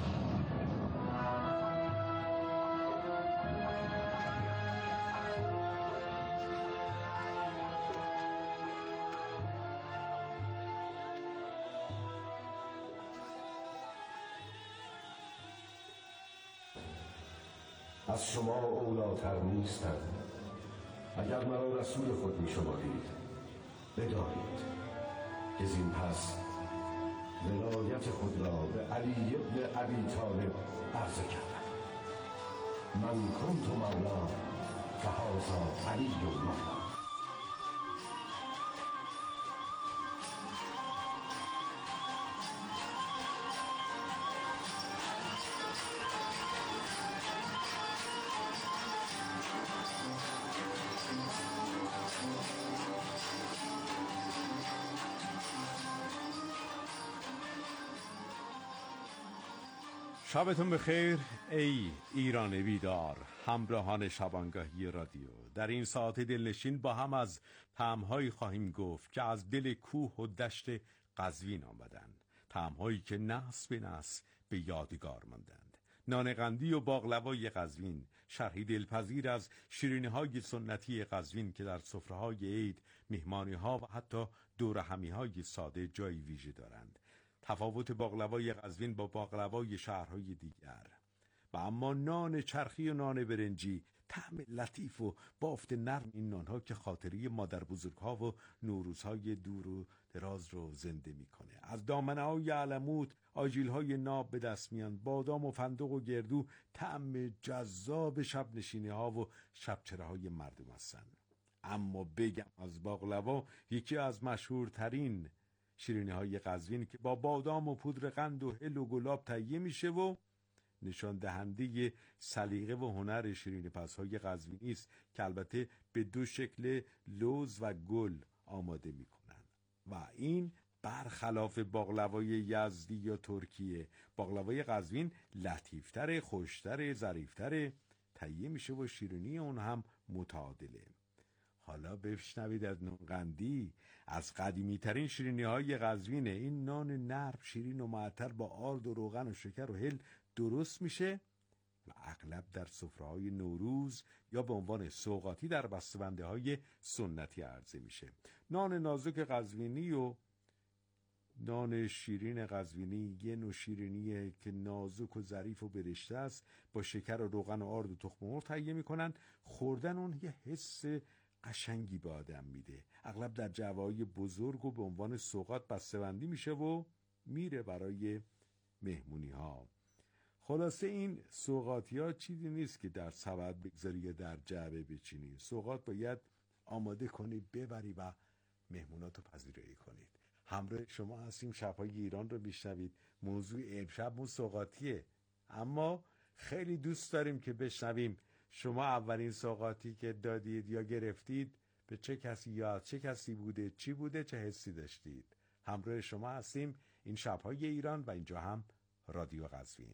از شما اولاتر نیستم. اگر مرا رسول خود می شمارید بدانید که زین پس ولایت خود را به علی ابن ابی طالب عرضه کردم. من کنت مولا فهذا علی مولا. شبتون بخیر ای ایران بیدار، همراهان شبانگاهی رادیو. در این ساعت دلنشین با هم از طعم‌هایی خواهیم گفت که از دل کوه و دشت قزوین آمدند، طعم‌هایی که نسل به نسل به یادگار ماندند. نان قندی و باقلوای قزوین، شرحی دلپذیر از شیرینی‌های سنتی قزوین که در سفره‌های عید، مهمانی‌ها و حتی دورهمی‌های ساده جای ویژه دارند. تفاوت باقلوای قزوین با باقلوای شهرهای دیگر و اما نان چرخی و نان برنجی، طعم لطیف و بافت نرم این نانها که خاطری مادر بزرگها و نوروزهای دور و دراز رو زنده میکنه. از دامنه‌های علموت آجیل‌های ناب به دست میان، بادام و فندق و گردو طعم جذاب شب نشینی‌ها و شبچره‌های مردم هستند. اما بگم از باقلوا، یکی از مشهورترین شیرینی‌های قزوین که با بادام و پودر قند و هل و گلاب تهیه میشه و نشان دهنده سلیقه و هنر شیرینی‌پزهای قزوینی است که البته به دو شکل لوز و گل آماده میکنن و این برخلاف باقلوای یزدی یا ترکیه. باقلوای قزوین لطیفتر، خوشتر، ظریفتر تهیه میشه و شیرینی اون هم متعادله. حالا بشنوید از نان قندی، از قدیمی ترین شیرینی های قزوینه. این نان نرم، شیرین و معطر با آرد و روغن و شکر و هل درست میشه و اغلب در سفره‌های نوروز یا به عنوان سوغاتی در بسته‌بندی های سنتی عرضه میشه. نان نازک قزوینی و نان شیرین قزوینی یه نوع شیرینیه که نازک و ظریف و برشته است، با شکر و روغن و آرد و تخم مرغ تهیه میکنن. خوردن اون یه حس قشنگی به آدم میده. اغلب در جوایی بزرگ و به عنوان سوغات بسته‌بندی میشه و میره برای مهمونی ها. خلاصه این سوغاتی ها چیزی نیست که در سبد بگذاری یا در جعبه بچینی. سوغات باید آماده کنی، ببری و مهموناتو پذیرایی کنید. همراه شما هستیم، شب‌های ایران رو میشنوید. موضوع امشب سوغاتیه، اما خیلی دوست داریم که بشنویم شما اولین سوغاتی که دادید یا گرفتید به چه کسی یا از چه کسی بوده، چی بوده، چه حسی داشتید. همراه شما هستیم این شب‌های ایران و اینجا هم رادیو قزوین.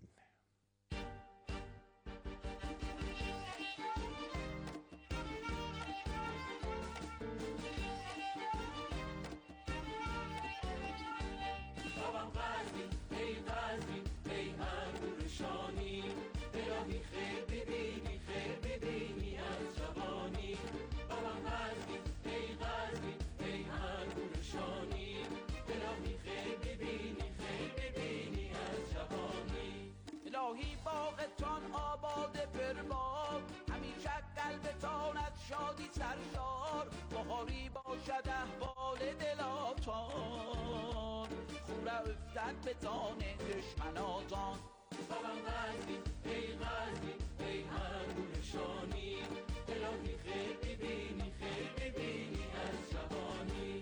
شادی سرشار بهاری باشد احوال دلاتان، خوره افتد به تان دشمن آزان. سلام غزنی ای غزنی ای انگورشانی، الهی خیر ببینی خیر ببینی از جوانی.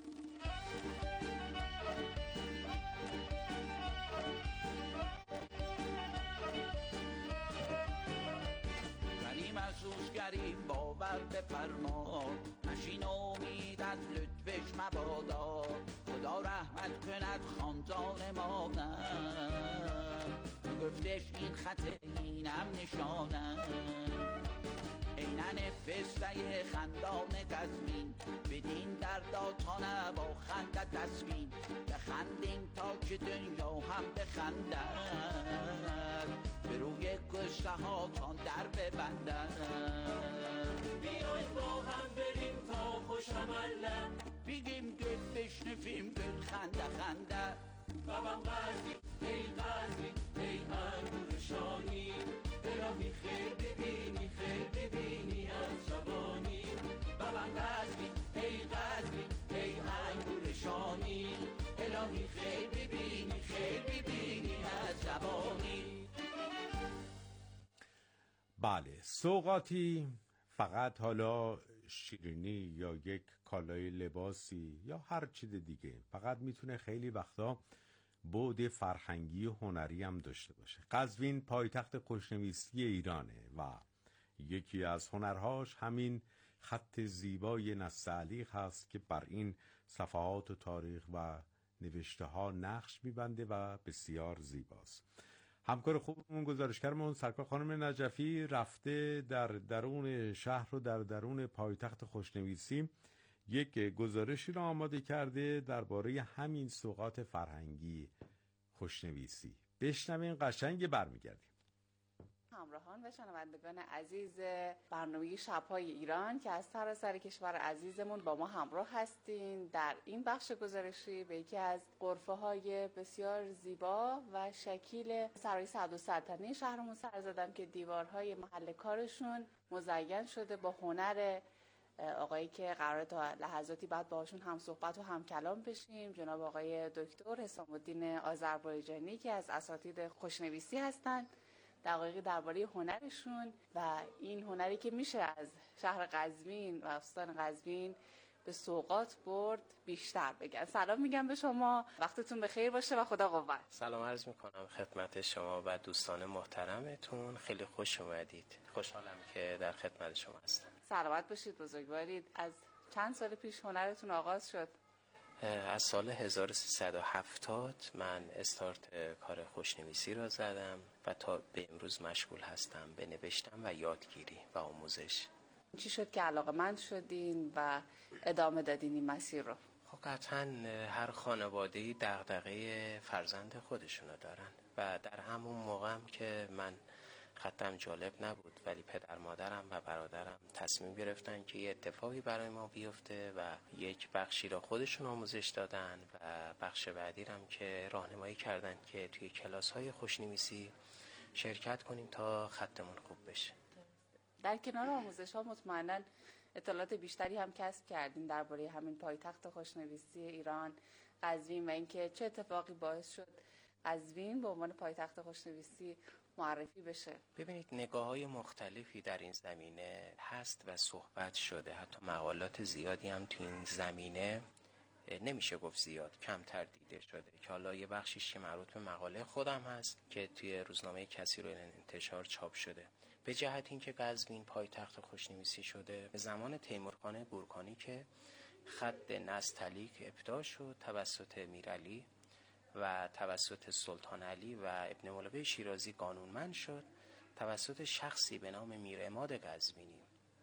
گریم باور بفرما، نشین امید از لطفش مبادا. خدا رحمت کند خاندان ما، گفتش این خط اینم نشانم. اینن فسته خندان قزوین، بدین دردا تا نبا خنده تسبین. بخندیم تا که دنیا هم بخندد، به روی گشته ها تا در ببندن. بیایید با هم بریم تا خوش عملن، بگیم گل بشنفیم گل خنده خنده. بابم قزوین ای قزوین ای انگورشانی، الهی خیر ببینی خیر ببینی از جوانی. بابم قزوین ای قزوین ای انگورشانی، الهی خیر ببینی خیر بله، سوغاتی فقط حالا شیرینی یا یک کالای لباسی یا هر چیز دیگه، فقط میتونه خیلی وقتا بعد فرهنگی و هنری هم داشته باشه. قزوین پایتخت خوشنویسی ایرانه و یکی از هنرهاش همین خط زیبای نستعلیق هست که بر این صفحات و تاریخ و نوشته ها نقش میبنده و بسیار زیباست. همکار خوبمون گزارشگرمون سرکار خانم نجفی رفته در درون شهر و در درون پایتخت خوشنویسی یک گزارشی را آماده کرده درباره همین سوغات فرهنگی خوشنویسی. بشنوین قشنگ برمیگردیم. همراهان و شنوندگان عزیز برنامه شب‌های ایران که از سراسر کشور عزیزمون با ما همراه هستین، در این بخش گزارشی به یکی از غرفه‌های بسیار زیبا و شکیل سرای صدرالسلطنه شهرمون سر زدم که دیوارهای محل کارشون مزین شده با هنر آقایی که قراره تا لحظاتی بعد باهاشون هم صحبت و هم کلام بشیم، جناب آقای دکتر حسام الدین آذربایجانی که از اساتید خوشنویسی هستند. دقایقی درباره هنرشون و این هنری که میشه از شهر قزوین و استان قزوین به سوغات برد بیشتر بگن. سلام میگم به شما، وقتتون بخیر باشه و خدا قوت. سلام عرض میکنم خدمت شما و دوستان محترمتون، خیلی خوش اومدید. خوشحالم که در خدمت شما هستم. سلامت باشید، بزرگوارید. از چند سال پیش هنرتون آغاز شد؟ از سال 1370 من استارت کار خوشنویسی را زدم و تا به امروز مشغول هستم به نوشتن و یادگیری و آموزش. چی شد که علاقه‌مند شدین و ادامه دادین این مسیر رو؟ خب قطعا هر خانواده‌ای دغدغه فرزند خودشونو دارن و در همون موقعم که من خطم جالب نبود ولی پدر مادرم و برادرم تصمیم گرفتن که یه اتفاقی برای ما بیفته و یک بخشی را خودشون آموزش دادن و بخش بعدی هم که راهنمایی کردن که توی کلاس‌های خوشنویسی شرکت کنیم تا خطمون خوب بشه. در کنار آموزش‌ها مطمئناً اطلاعات بیشتری هم کسب کردین درباره همین پایتخت خوشنویسی ایران، قزوین، و اینکه چه اتفاقی باعث شد قزوین به عنوان پایتخت خوشنویسی معرفی بشه. ببینید نگاه‌های مختلفی در این زمینه هست و صحبت شده، حتی مقالات زیادی هم تو این زمینه، نمیشه گفت زیاد، کمتر دیده شده که حالا یه بخشیش که مربوط به مقاله خودم هست که توی روزنامه کسی رو انتشار چاپ شده. به جهت اینکه قزوین پایتخت خوشنویسی شده به زمان تیمورخان گورکانی که خط نستعلیق ابداع شد توسط میرعلی و توسط سلطان علی و ابن مولوی شیرازی قانونمند شد توسط شخصی به نام میر عماد قزوینی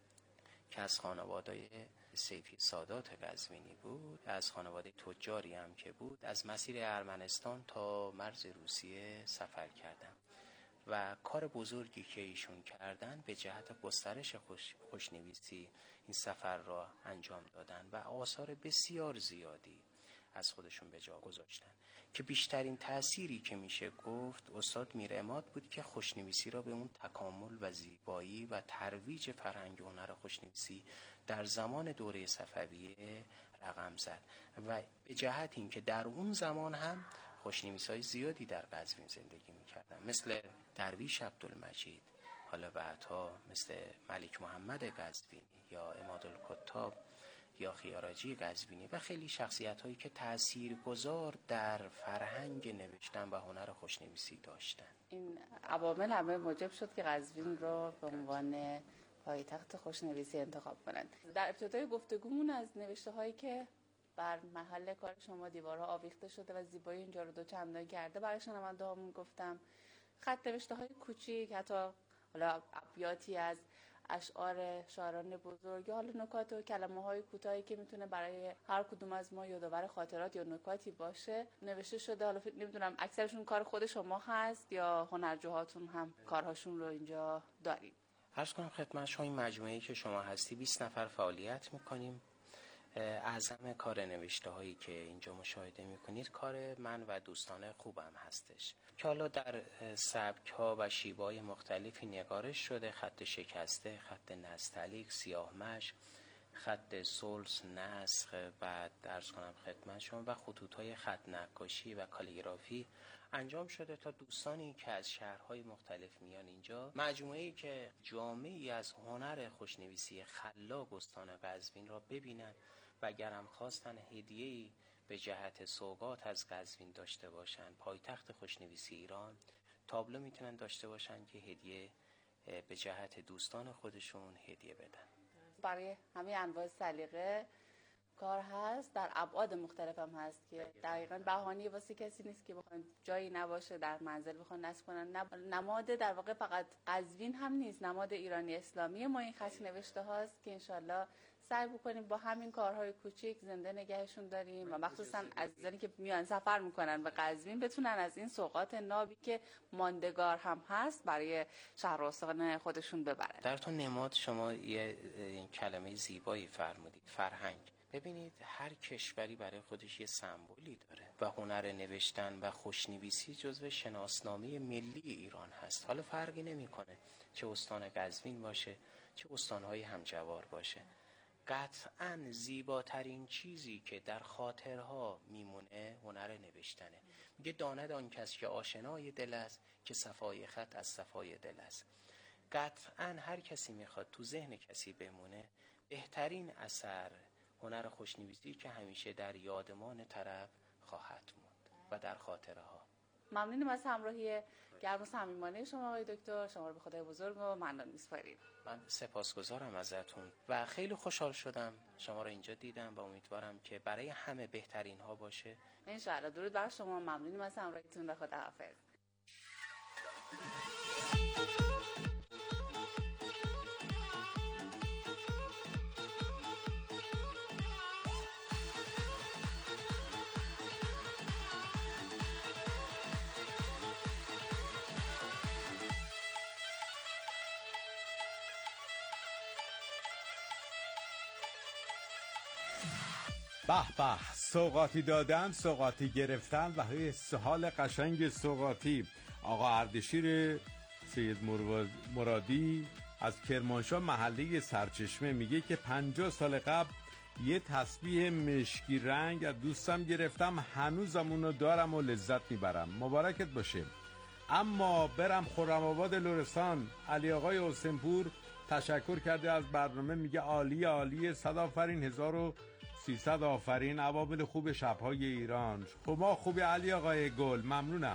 که از خانواده سیفی سادات قزوینی بود، از خانواده تجاری هم که بود، از مسیر ارمنستان تا مرز روسیه سفر کردند و کار بزرگی که ایشون کردن به جهت گسترش خوشنویسی این سفر را انجام دادن و آثار بسیار زیادی از خودشون به جا گذاشتن که بیشترین تأثیری که میشه گفت استاد میر عماد بود که خوشنویسی را به اون تکامل و زیبایی و ترویج فرهنگ و هنر خوشنویسی در زمان دوره صفویه رقم زد و به جهت این که در اون زمان هم خوشنویسای زیادی در قزوین زندگی میکردن، مثل درویش عبدالمجید، حالا بعدها مثل ملک محمد قزوینی یا عمادالکتاب یا خیاراجی قزوینی و خیلی شخصیت‌هایی که تاثیرگذار در فرهنگ نوشتن و هنر خوشنویسی داشتن. این عوامل همه موجب شد که قزوین رو به عنوان پایتخت خوشنویسی انتخاب کنند. در ابتدای گفتگومون از نوشته‌هایی که بر محل کار شما دیوارها آویخته شده و زیبایی اینجا رو دوچندان کرده برای شنونده‌هامون گفتم. خط نوشته‌های کوچیک، حتی حالا ابیاتی از اشعار شاعران بزرگ، حالا نکات و کلمه‌های کوتاهی که میتونه برای هر کدوم از ما یادآور خاطرات یا نکاتی باشه نوشته شده. حالا نمیدونم اکثرشون کار خود شما هست یا هنرجوهاتون هم کارهاشون رو اینجا دارید؟ عرض کنم خدمت شما این مجموعه‌ای که شما هستی 20 نفر فعالیت میکنیم. اعظم کار نوشته هایی که اینجا مشاهده میکنید کار من و دوستان خوبم هستش که حالا در سبک ها و شیوه های مختلفی نگارش شده، خط شکسته، خط نستعلیق، سیاه مشق، خط سلس، نسخ، بعد درس کنم خدمت شما و خطوط‌های خط نقاشی و کالیگرافی انجام شده تا دوستانی که از شهرهای مختلف میان اینجا مجموعه‌ای که جامعی از هنر خوشنویسی خلاق استان قزوین را ببینن و اگرم خواستن هدیه‌ای به جهت سوغات از قزوین داشته باشن، پایتخت خوشنویسی ایران، تابلو میتونن داشته باشن که هدیه به جهت دوستان خودشون هدیه بدن. برای همه انواع سلیقه کار هست، در ابعاد مختلف هم هست که دقیقاً بهانه‌ای واسه کسی نیست که بخوان جایی نباشه در منزل بخوان نصب کنن. نماد در واقع فقط قزوین هم نیست، نماد ایرانی اسلامی ما این خط نوشته هاست که انشالله سعی بکنیم با همین کارهای کوچیک زنده نگهشون داریم و مخصوصا عزیزانی که میان سفر میکنن به قزوین بتونن از این سوغات نابی که ماندگار هم هست برای شهر استان خودشون ببرن. در تو نماد شما یه کلمه زیبایی فرمودید، فرهنگ. ببینید هر کشوری برای خودش یه سمبولی داره و هنر نوشتن و خوشنویسی جزو شناسنامه ملی ایران هست. حالا فرقی نمیکنه چه استان قزوین باشه چه استانهای همجوار باشه. قطعاً زیباترین چیزی که در خاطرها میمونه هنر نوشتنه. میگه داند آن کس که آشنای دل است که صفای خط از صفای دل است. قطعاً هر کسی میخواد تو ذهن کسی بمونه، بهترین اثر هنر خوشنویسی که همیشه در یادمان طرف خواهد موند و در خاطره ها. ممنونیم از همراهی گرم و صمیمانه شما آقای دکتر. شما رو به خدای بزرگ و منان میسپاریم. من سپاسگزارم ازتون و خیلی خوشحال شدم شما رو اینجا دیدم و امیدوارم که برای همه بهترین ها باشه ان شاء الله. درود بر شما. ممنونیم از همراهیتون و خداحافظ. به به، سوغاتی دادن، سوغاتی گرفتن و حس حال قشنگ سوغاتی. آقا اردشیر سید مرادی از کرمانشاه محله سرچشمه میگه که 50 سال قبل یه تسبیح مشکی رنگ از دوستم گرفتم، هنوزم اونو دارم و لذت میبرم. مبارکت باشه. اما برم خرم‌آباد لرستان، علی آقای حسینپور تشکر کرده از برنامه، میگه عالی عالی، 100 آفرین، 1300 آفرین، عوامل خوب شب‌های ایران. شما خوبی علی آقای گل، ممنونم.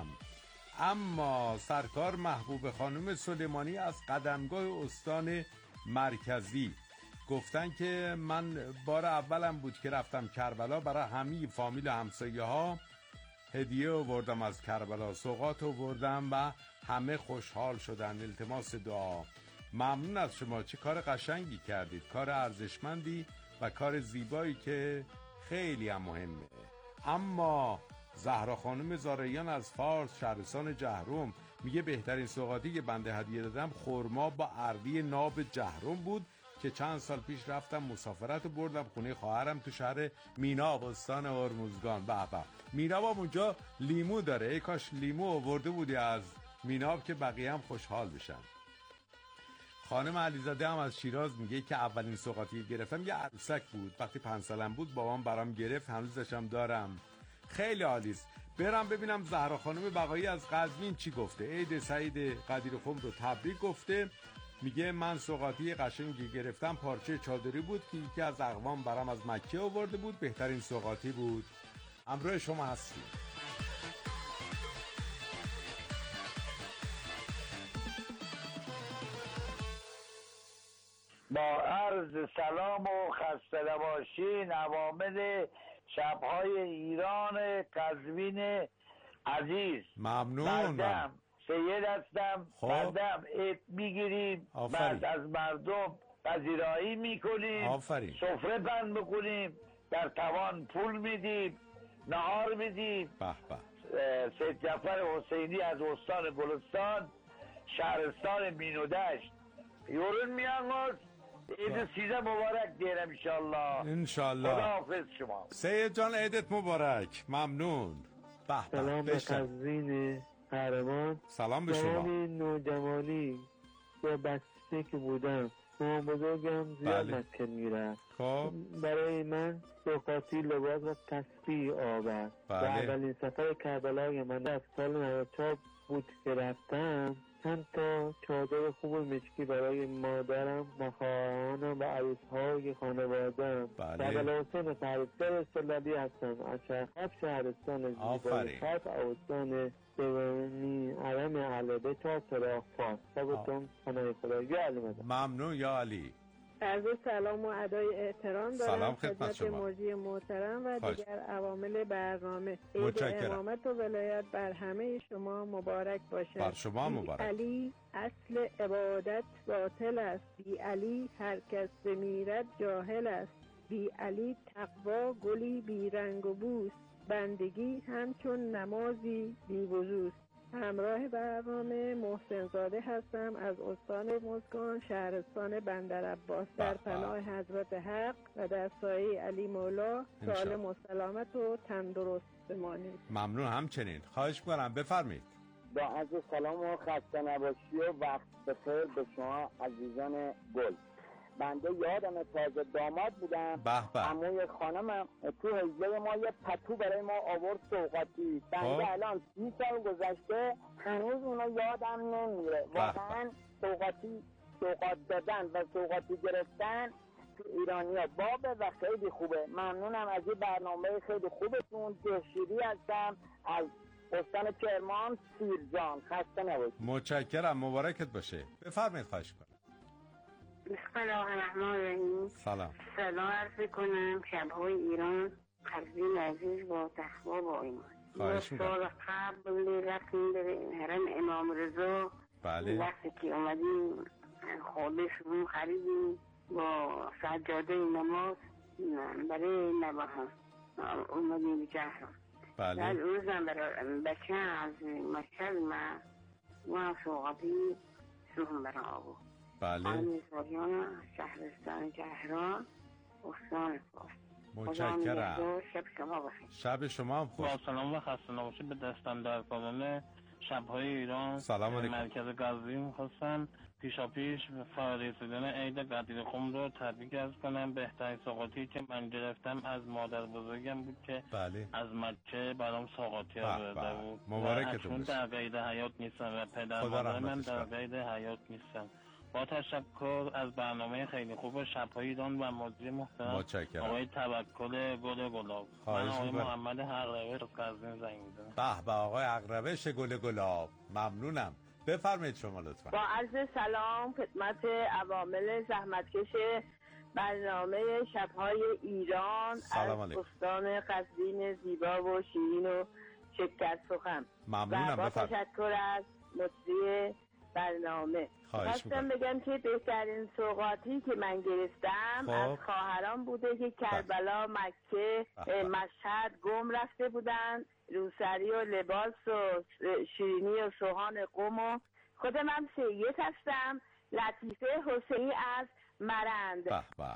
اما سرکار محبوب خانم سلیمانی از قدمگاه استان مرکزی گفتن که من بار اولم بود که رفتم کربلا، برای همه فامیل و همسایه ها هدیه آوردم از کربلا، سوغات آوردم و همه خوشحال شدن. التماس دعا. ممنون از شما، چه کار قشنگی کردید، کار ارزشمندی و کار زیبایی که خیلی هم مهمه. اما زهرا خانم زارعیان از فارس شهرستان جهرم میگه بهترین سوغاتی که بنده هدیه دادم خرما با اردی ناب جهرم بود که چند سال پیش رفتم مسافرت و بردم خونه خواهرم تو شهر میناب استان هرمزگان. به به، میناب هم اونجا لیمو داره، ای کاش لیمو آورده بودی از میناب که بقیه هم خوشحال بشن. خانم علیزاده هم از شیراز میگه که اولین سوغاتی گرفتم یه عروسک بود، وقتی 5 سالم بود بابام برام گرفت، هنوزش هم دارم. خیلی عالیست. برم ببینم زهرا خانم بقایی از قزوین چی گفته. عید سعید قدیرخم رو تبریک گفته. میگه من سوغاتی قشنگی گرفتم، پارچه چادری بود که یکی از اقوام برام از مکه آورده بود، بهترین سوغاتی بود. همراه شما هستیم. با عرض سلام و خسته نباشین عوامل شب‌های ایران قزوین عزیز. ممنون. بردم سید هستم. بردم عید میگیریم، بعد از مردم پذیرایی میکنیم، سفره بند بکنیم، در توان پول میدیم، نهار میدیم. به به. سید جعفر حسینی از استان گلستان شهرستان مینودشت یورون میانگوز. عید 13 مبارک دیرم انشالله. خداحافظ شما. سید جان عیدت مبارک. ممنون. سلام به قزوین قهرمان. سلام به شما. نوجوانی یا بچه که بودم مامان بزرگم زیاد مکه میرن. خب برای من سوقاتی لباس و تسبیح آورد. و اولین سفر کربلای من در سال 94 بود که رفتم. چند تا چادر خوب و مشکی برای مادرم و خواهرانم و عروس‌های خانواده‌ام. کربلا حسین فرزدار سلالی هستم از شرقب شهرستان زیبای خط اوستان دوانی عرم علبه 4 سراغ فارس. بابتون خانه خدا. یا علی مدن. ممنون یا علی. عرض سلام و ادای احترام دارم خدمت مرجی محترم و دیگر عوامل برنامه. عید امامت و ولایت بر همه شما مبارک باشد. بر شما مبارک. علی اصل عبادت باطل است، بی علی هر کس بمیرد جاهل است. بی علی تقوا گلی بی رنگ و بوست، بندگی همچون نمازی بی وضوست. همراه برنامه محسن زاده هستم از استان مزگان شهرستان بندرعباس در پناه حضرت حق و در سایه علی مولا. سالم و سلامت و تندرست بمانید. ممنون. همچنین خواهش می‌کنم بفرمایید. با عرض سلام و خسته نباشی و وقت بخیر به شما عزیزان گل. بنده یادم تازه داماد بودم، عموی خانمم تو حجله ما یه پتو برای ما آورد سوغاتی. بنده الان 30 سال گذشته هنوز اونو یادم نمیره. واقعا سوغات دادن و سوغاتی گرفتن تو ایرانیا بابه و خیلی خوبه. ممنونم از این برنامه خیلی خوبتون. جهشیری هستم از استان کرمان سیرجان. خسته نباشید. متشکرم. مبارکت باشه. بفرمایید. خواهش کنم. بسم الله الرحمن الرحیم. سلام عرض کنم شب‌های ایران قزوین عزیز با تقوا با ایمان. خواهش می‌کنم. سال قبل رفتیم به حرم امام رضا. بله. وقتی که اومدیم خودش رو خریدیم با سجاده نماز برای نباهم اومدیم به جهرم. بله. در روزم برای بچه از مشهد ما سوغاتی سوهم برای آبو. بله. آنیزاریان شهرستان جهران استان فارس. متشکرم. شب شما بخیر. شب شما هم خوش. با سلام و خسته نباشید به دستم در کانال شب‌های ایران. سلام علیکم. مرکز قزوین خواستم پیشاپیش رسیدن عید قدیر خم رو تبریک عرض کنم. بهترین سوغاتی که من گرفتم از مادر بزرگم بود که از مکه برام سوغاتی آورده بود. مبارکتون باشه. در قید حیات نیستم و پدر مادر من در قید حیات نیستم. با تشکر از برنامه خیلی خوب شب‌های ایران و مجری محترم آقای توکل گل گلاب. من آقای محمد عقربه از قزوین زنگ می‌زنم. به به آقای عقربه گل گلاب. ممنونم. بفرمایید شما لطفا. با عرض سلام خدمت عوامل زحمتکش برنامه شب‌های ایران از استان قزوین زیبا و شیرین و شکر سخن. ممنونم. با تشکر از مجری برنامه. خواستم بگم که بهترین سوغاتی که من گرفتم از خواهران بوده که کربلا، مکه، مشهد گم رفته بودن. روسری و لباس و شیرینی و سوهان قم و خودم هم سید هستم. لطیفه حسینی از مرند. به به.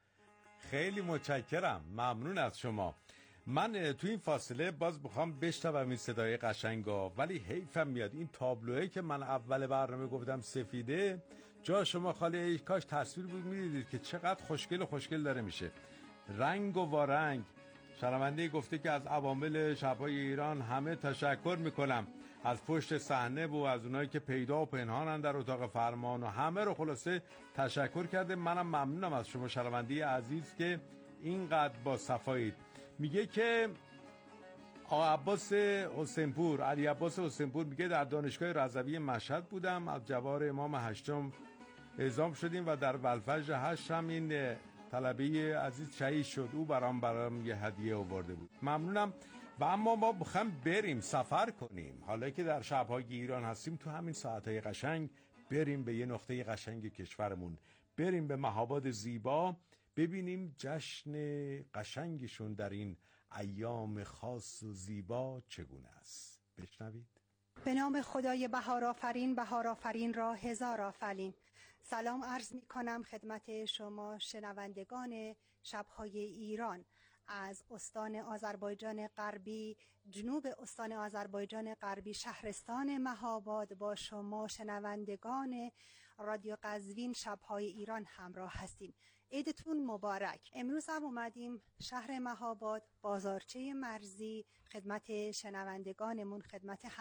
خیلی متشکرم. ممنون از شما. من تو این فاصله باز بخوام بشنوم این صدای قشنگا، ولی حیفم میاد این تابلوئه که من اول برنامه گفتم سفیده جا شما خالی. کاش تصویر بود میدیدید که چقدر خوشگل داره میشه. رنگ و وارنگ. شنونده گفته که از عوامل شب‌های ایران همه تشکر میکنم، از پشت صحنه و از اونایی که پیدا و پنهانن در اتاق فرمان و همه رو خلاصه تشکر کرده. منم ممنونم از شما شنونده عزیز که اینقدر با صفایید. میگه که عباس حسینپور، علی عباس حسینپور میگه در دانشگاه رضوی مشهد بودم، از جوار امام هشتم اعزام شدیم و در ولفجر 8 هم این طلبه عزیز شهید شد. او برام یه هدیه آورده بود. ممنونم. و اما ما بخوام بریم سفر کنیم، حالا که در شب‌های ایران هستیم، تو همین ساعت‌های قشنگ بریم به یه نقطه قشنگ کشورمون، بریم به مهاباد زیبا، ببینیم جشن قشنگشون در این ایام خاص و زیبا چگونه است. بشنوید. به نام خدای بهارآفرین، بهارآفرین را هزار آفرین. سلام عرض می کنم خدمت شما شنوندگان شب‌های ایران از استان آذربایجان غربی، جنوب استان آذربایجان غربی، شهرستان مهاباد. با شما شنوندگان رادیو قزوین شب‌های ایران همراه هستیم. عیدتون مبارک. امروز هم اومدیم شهر مهاباد، بازارچه مرزی، خدمت شنوندگانمون، خدمت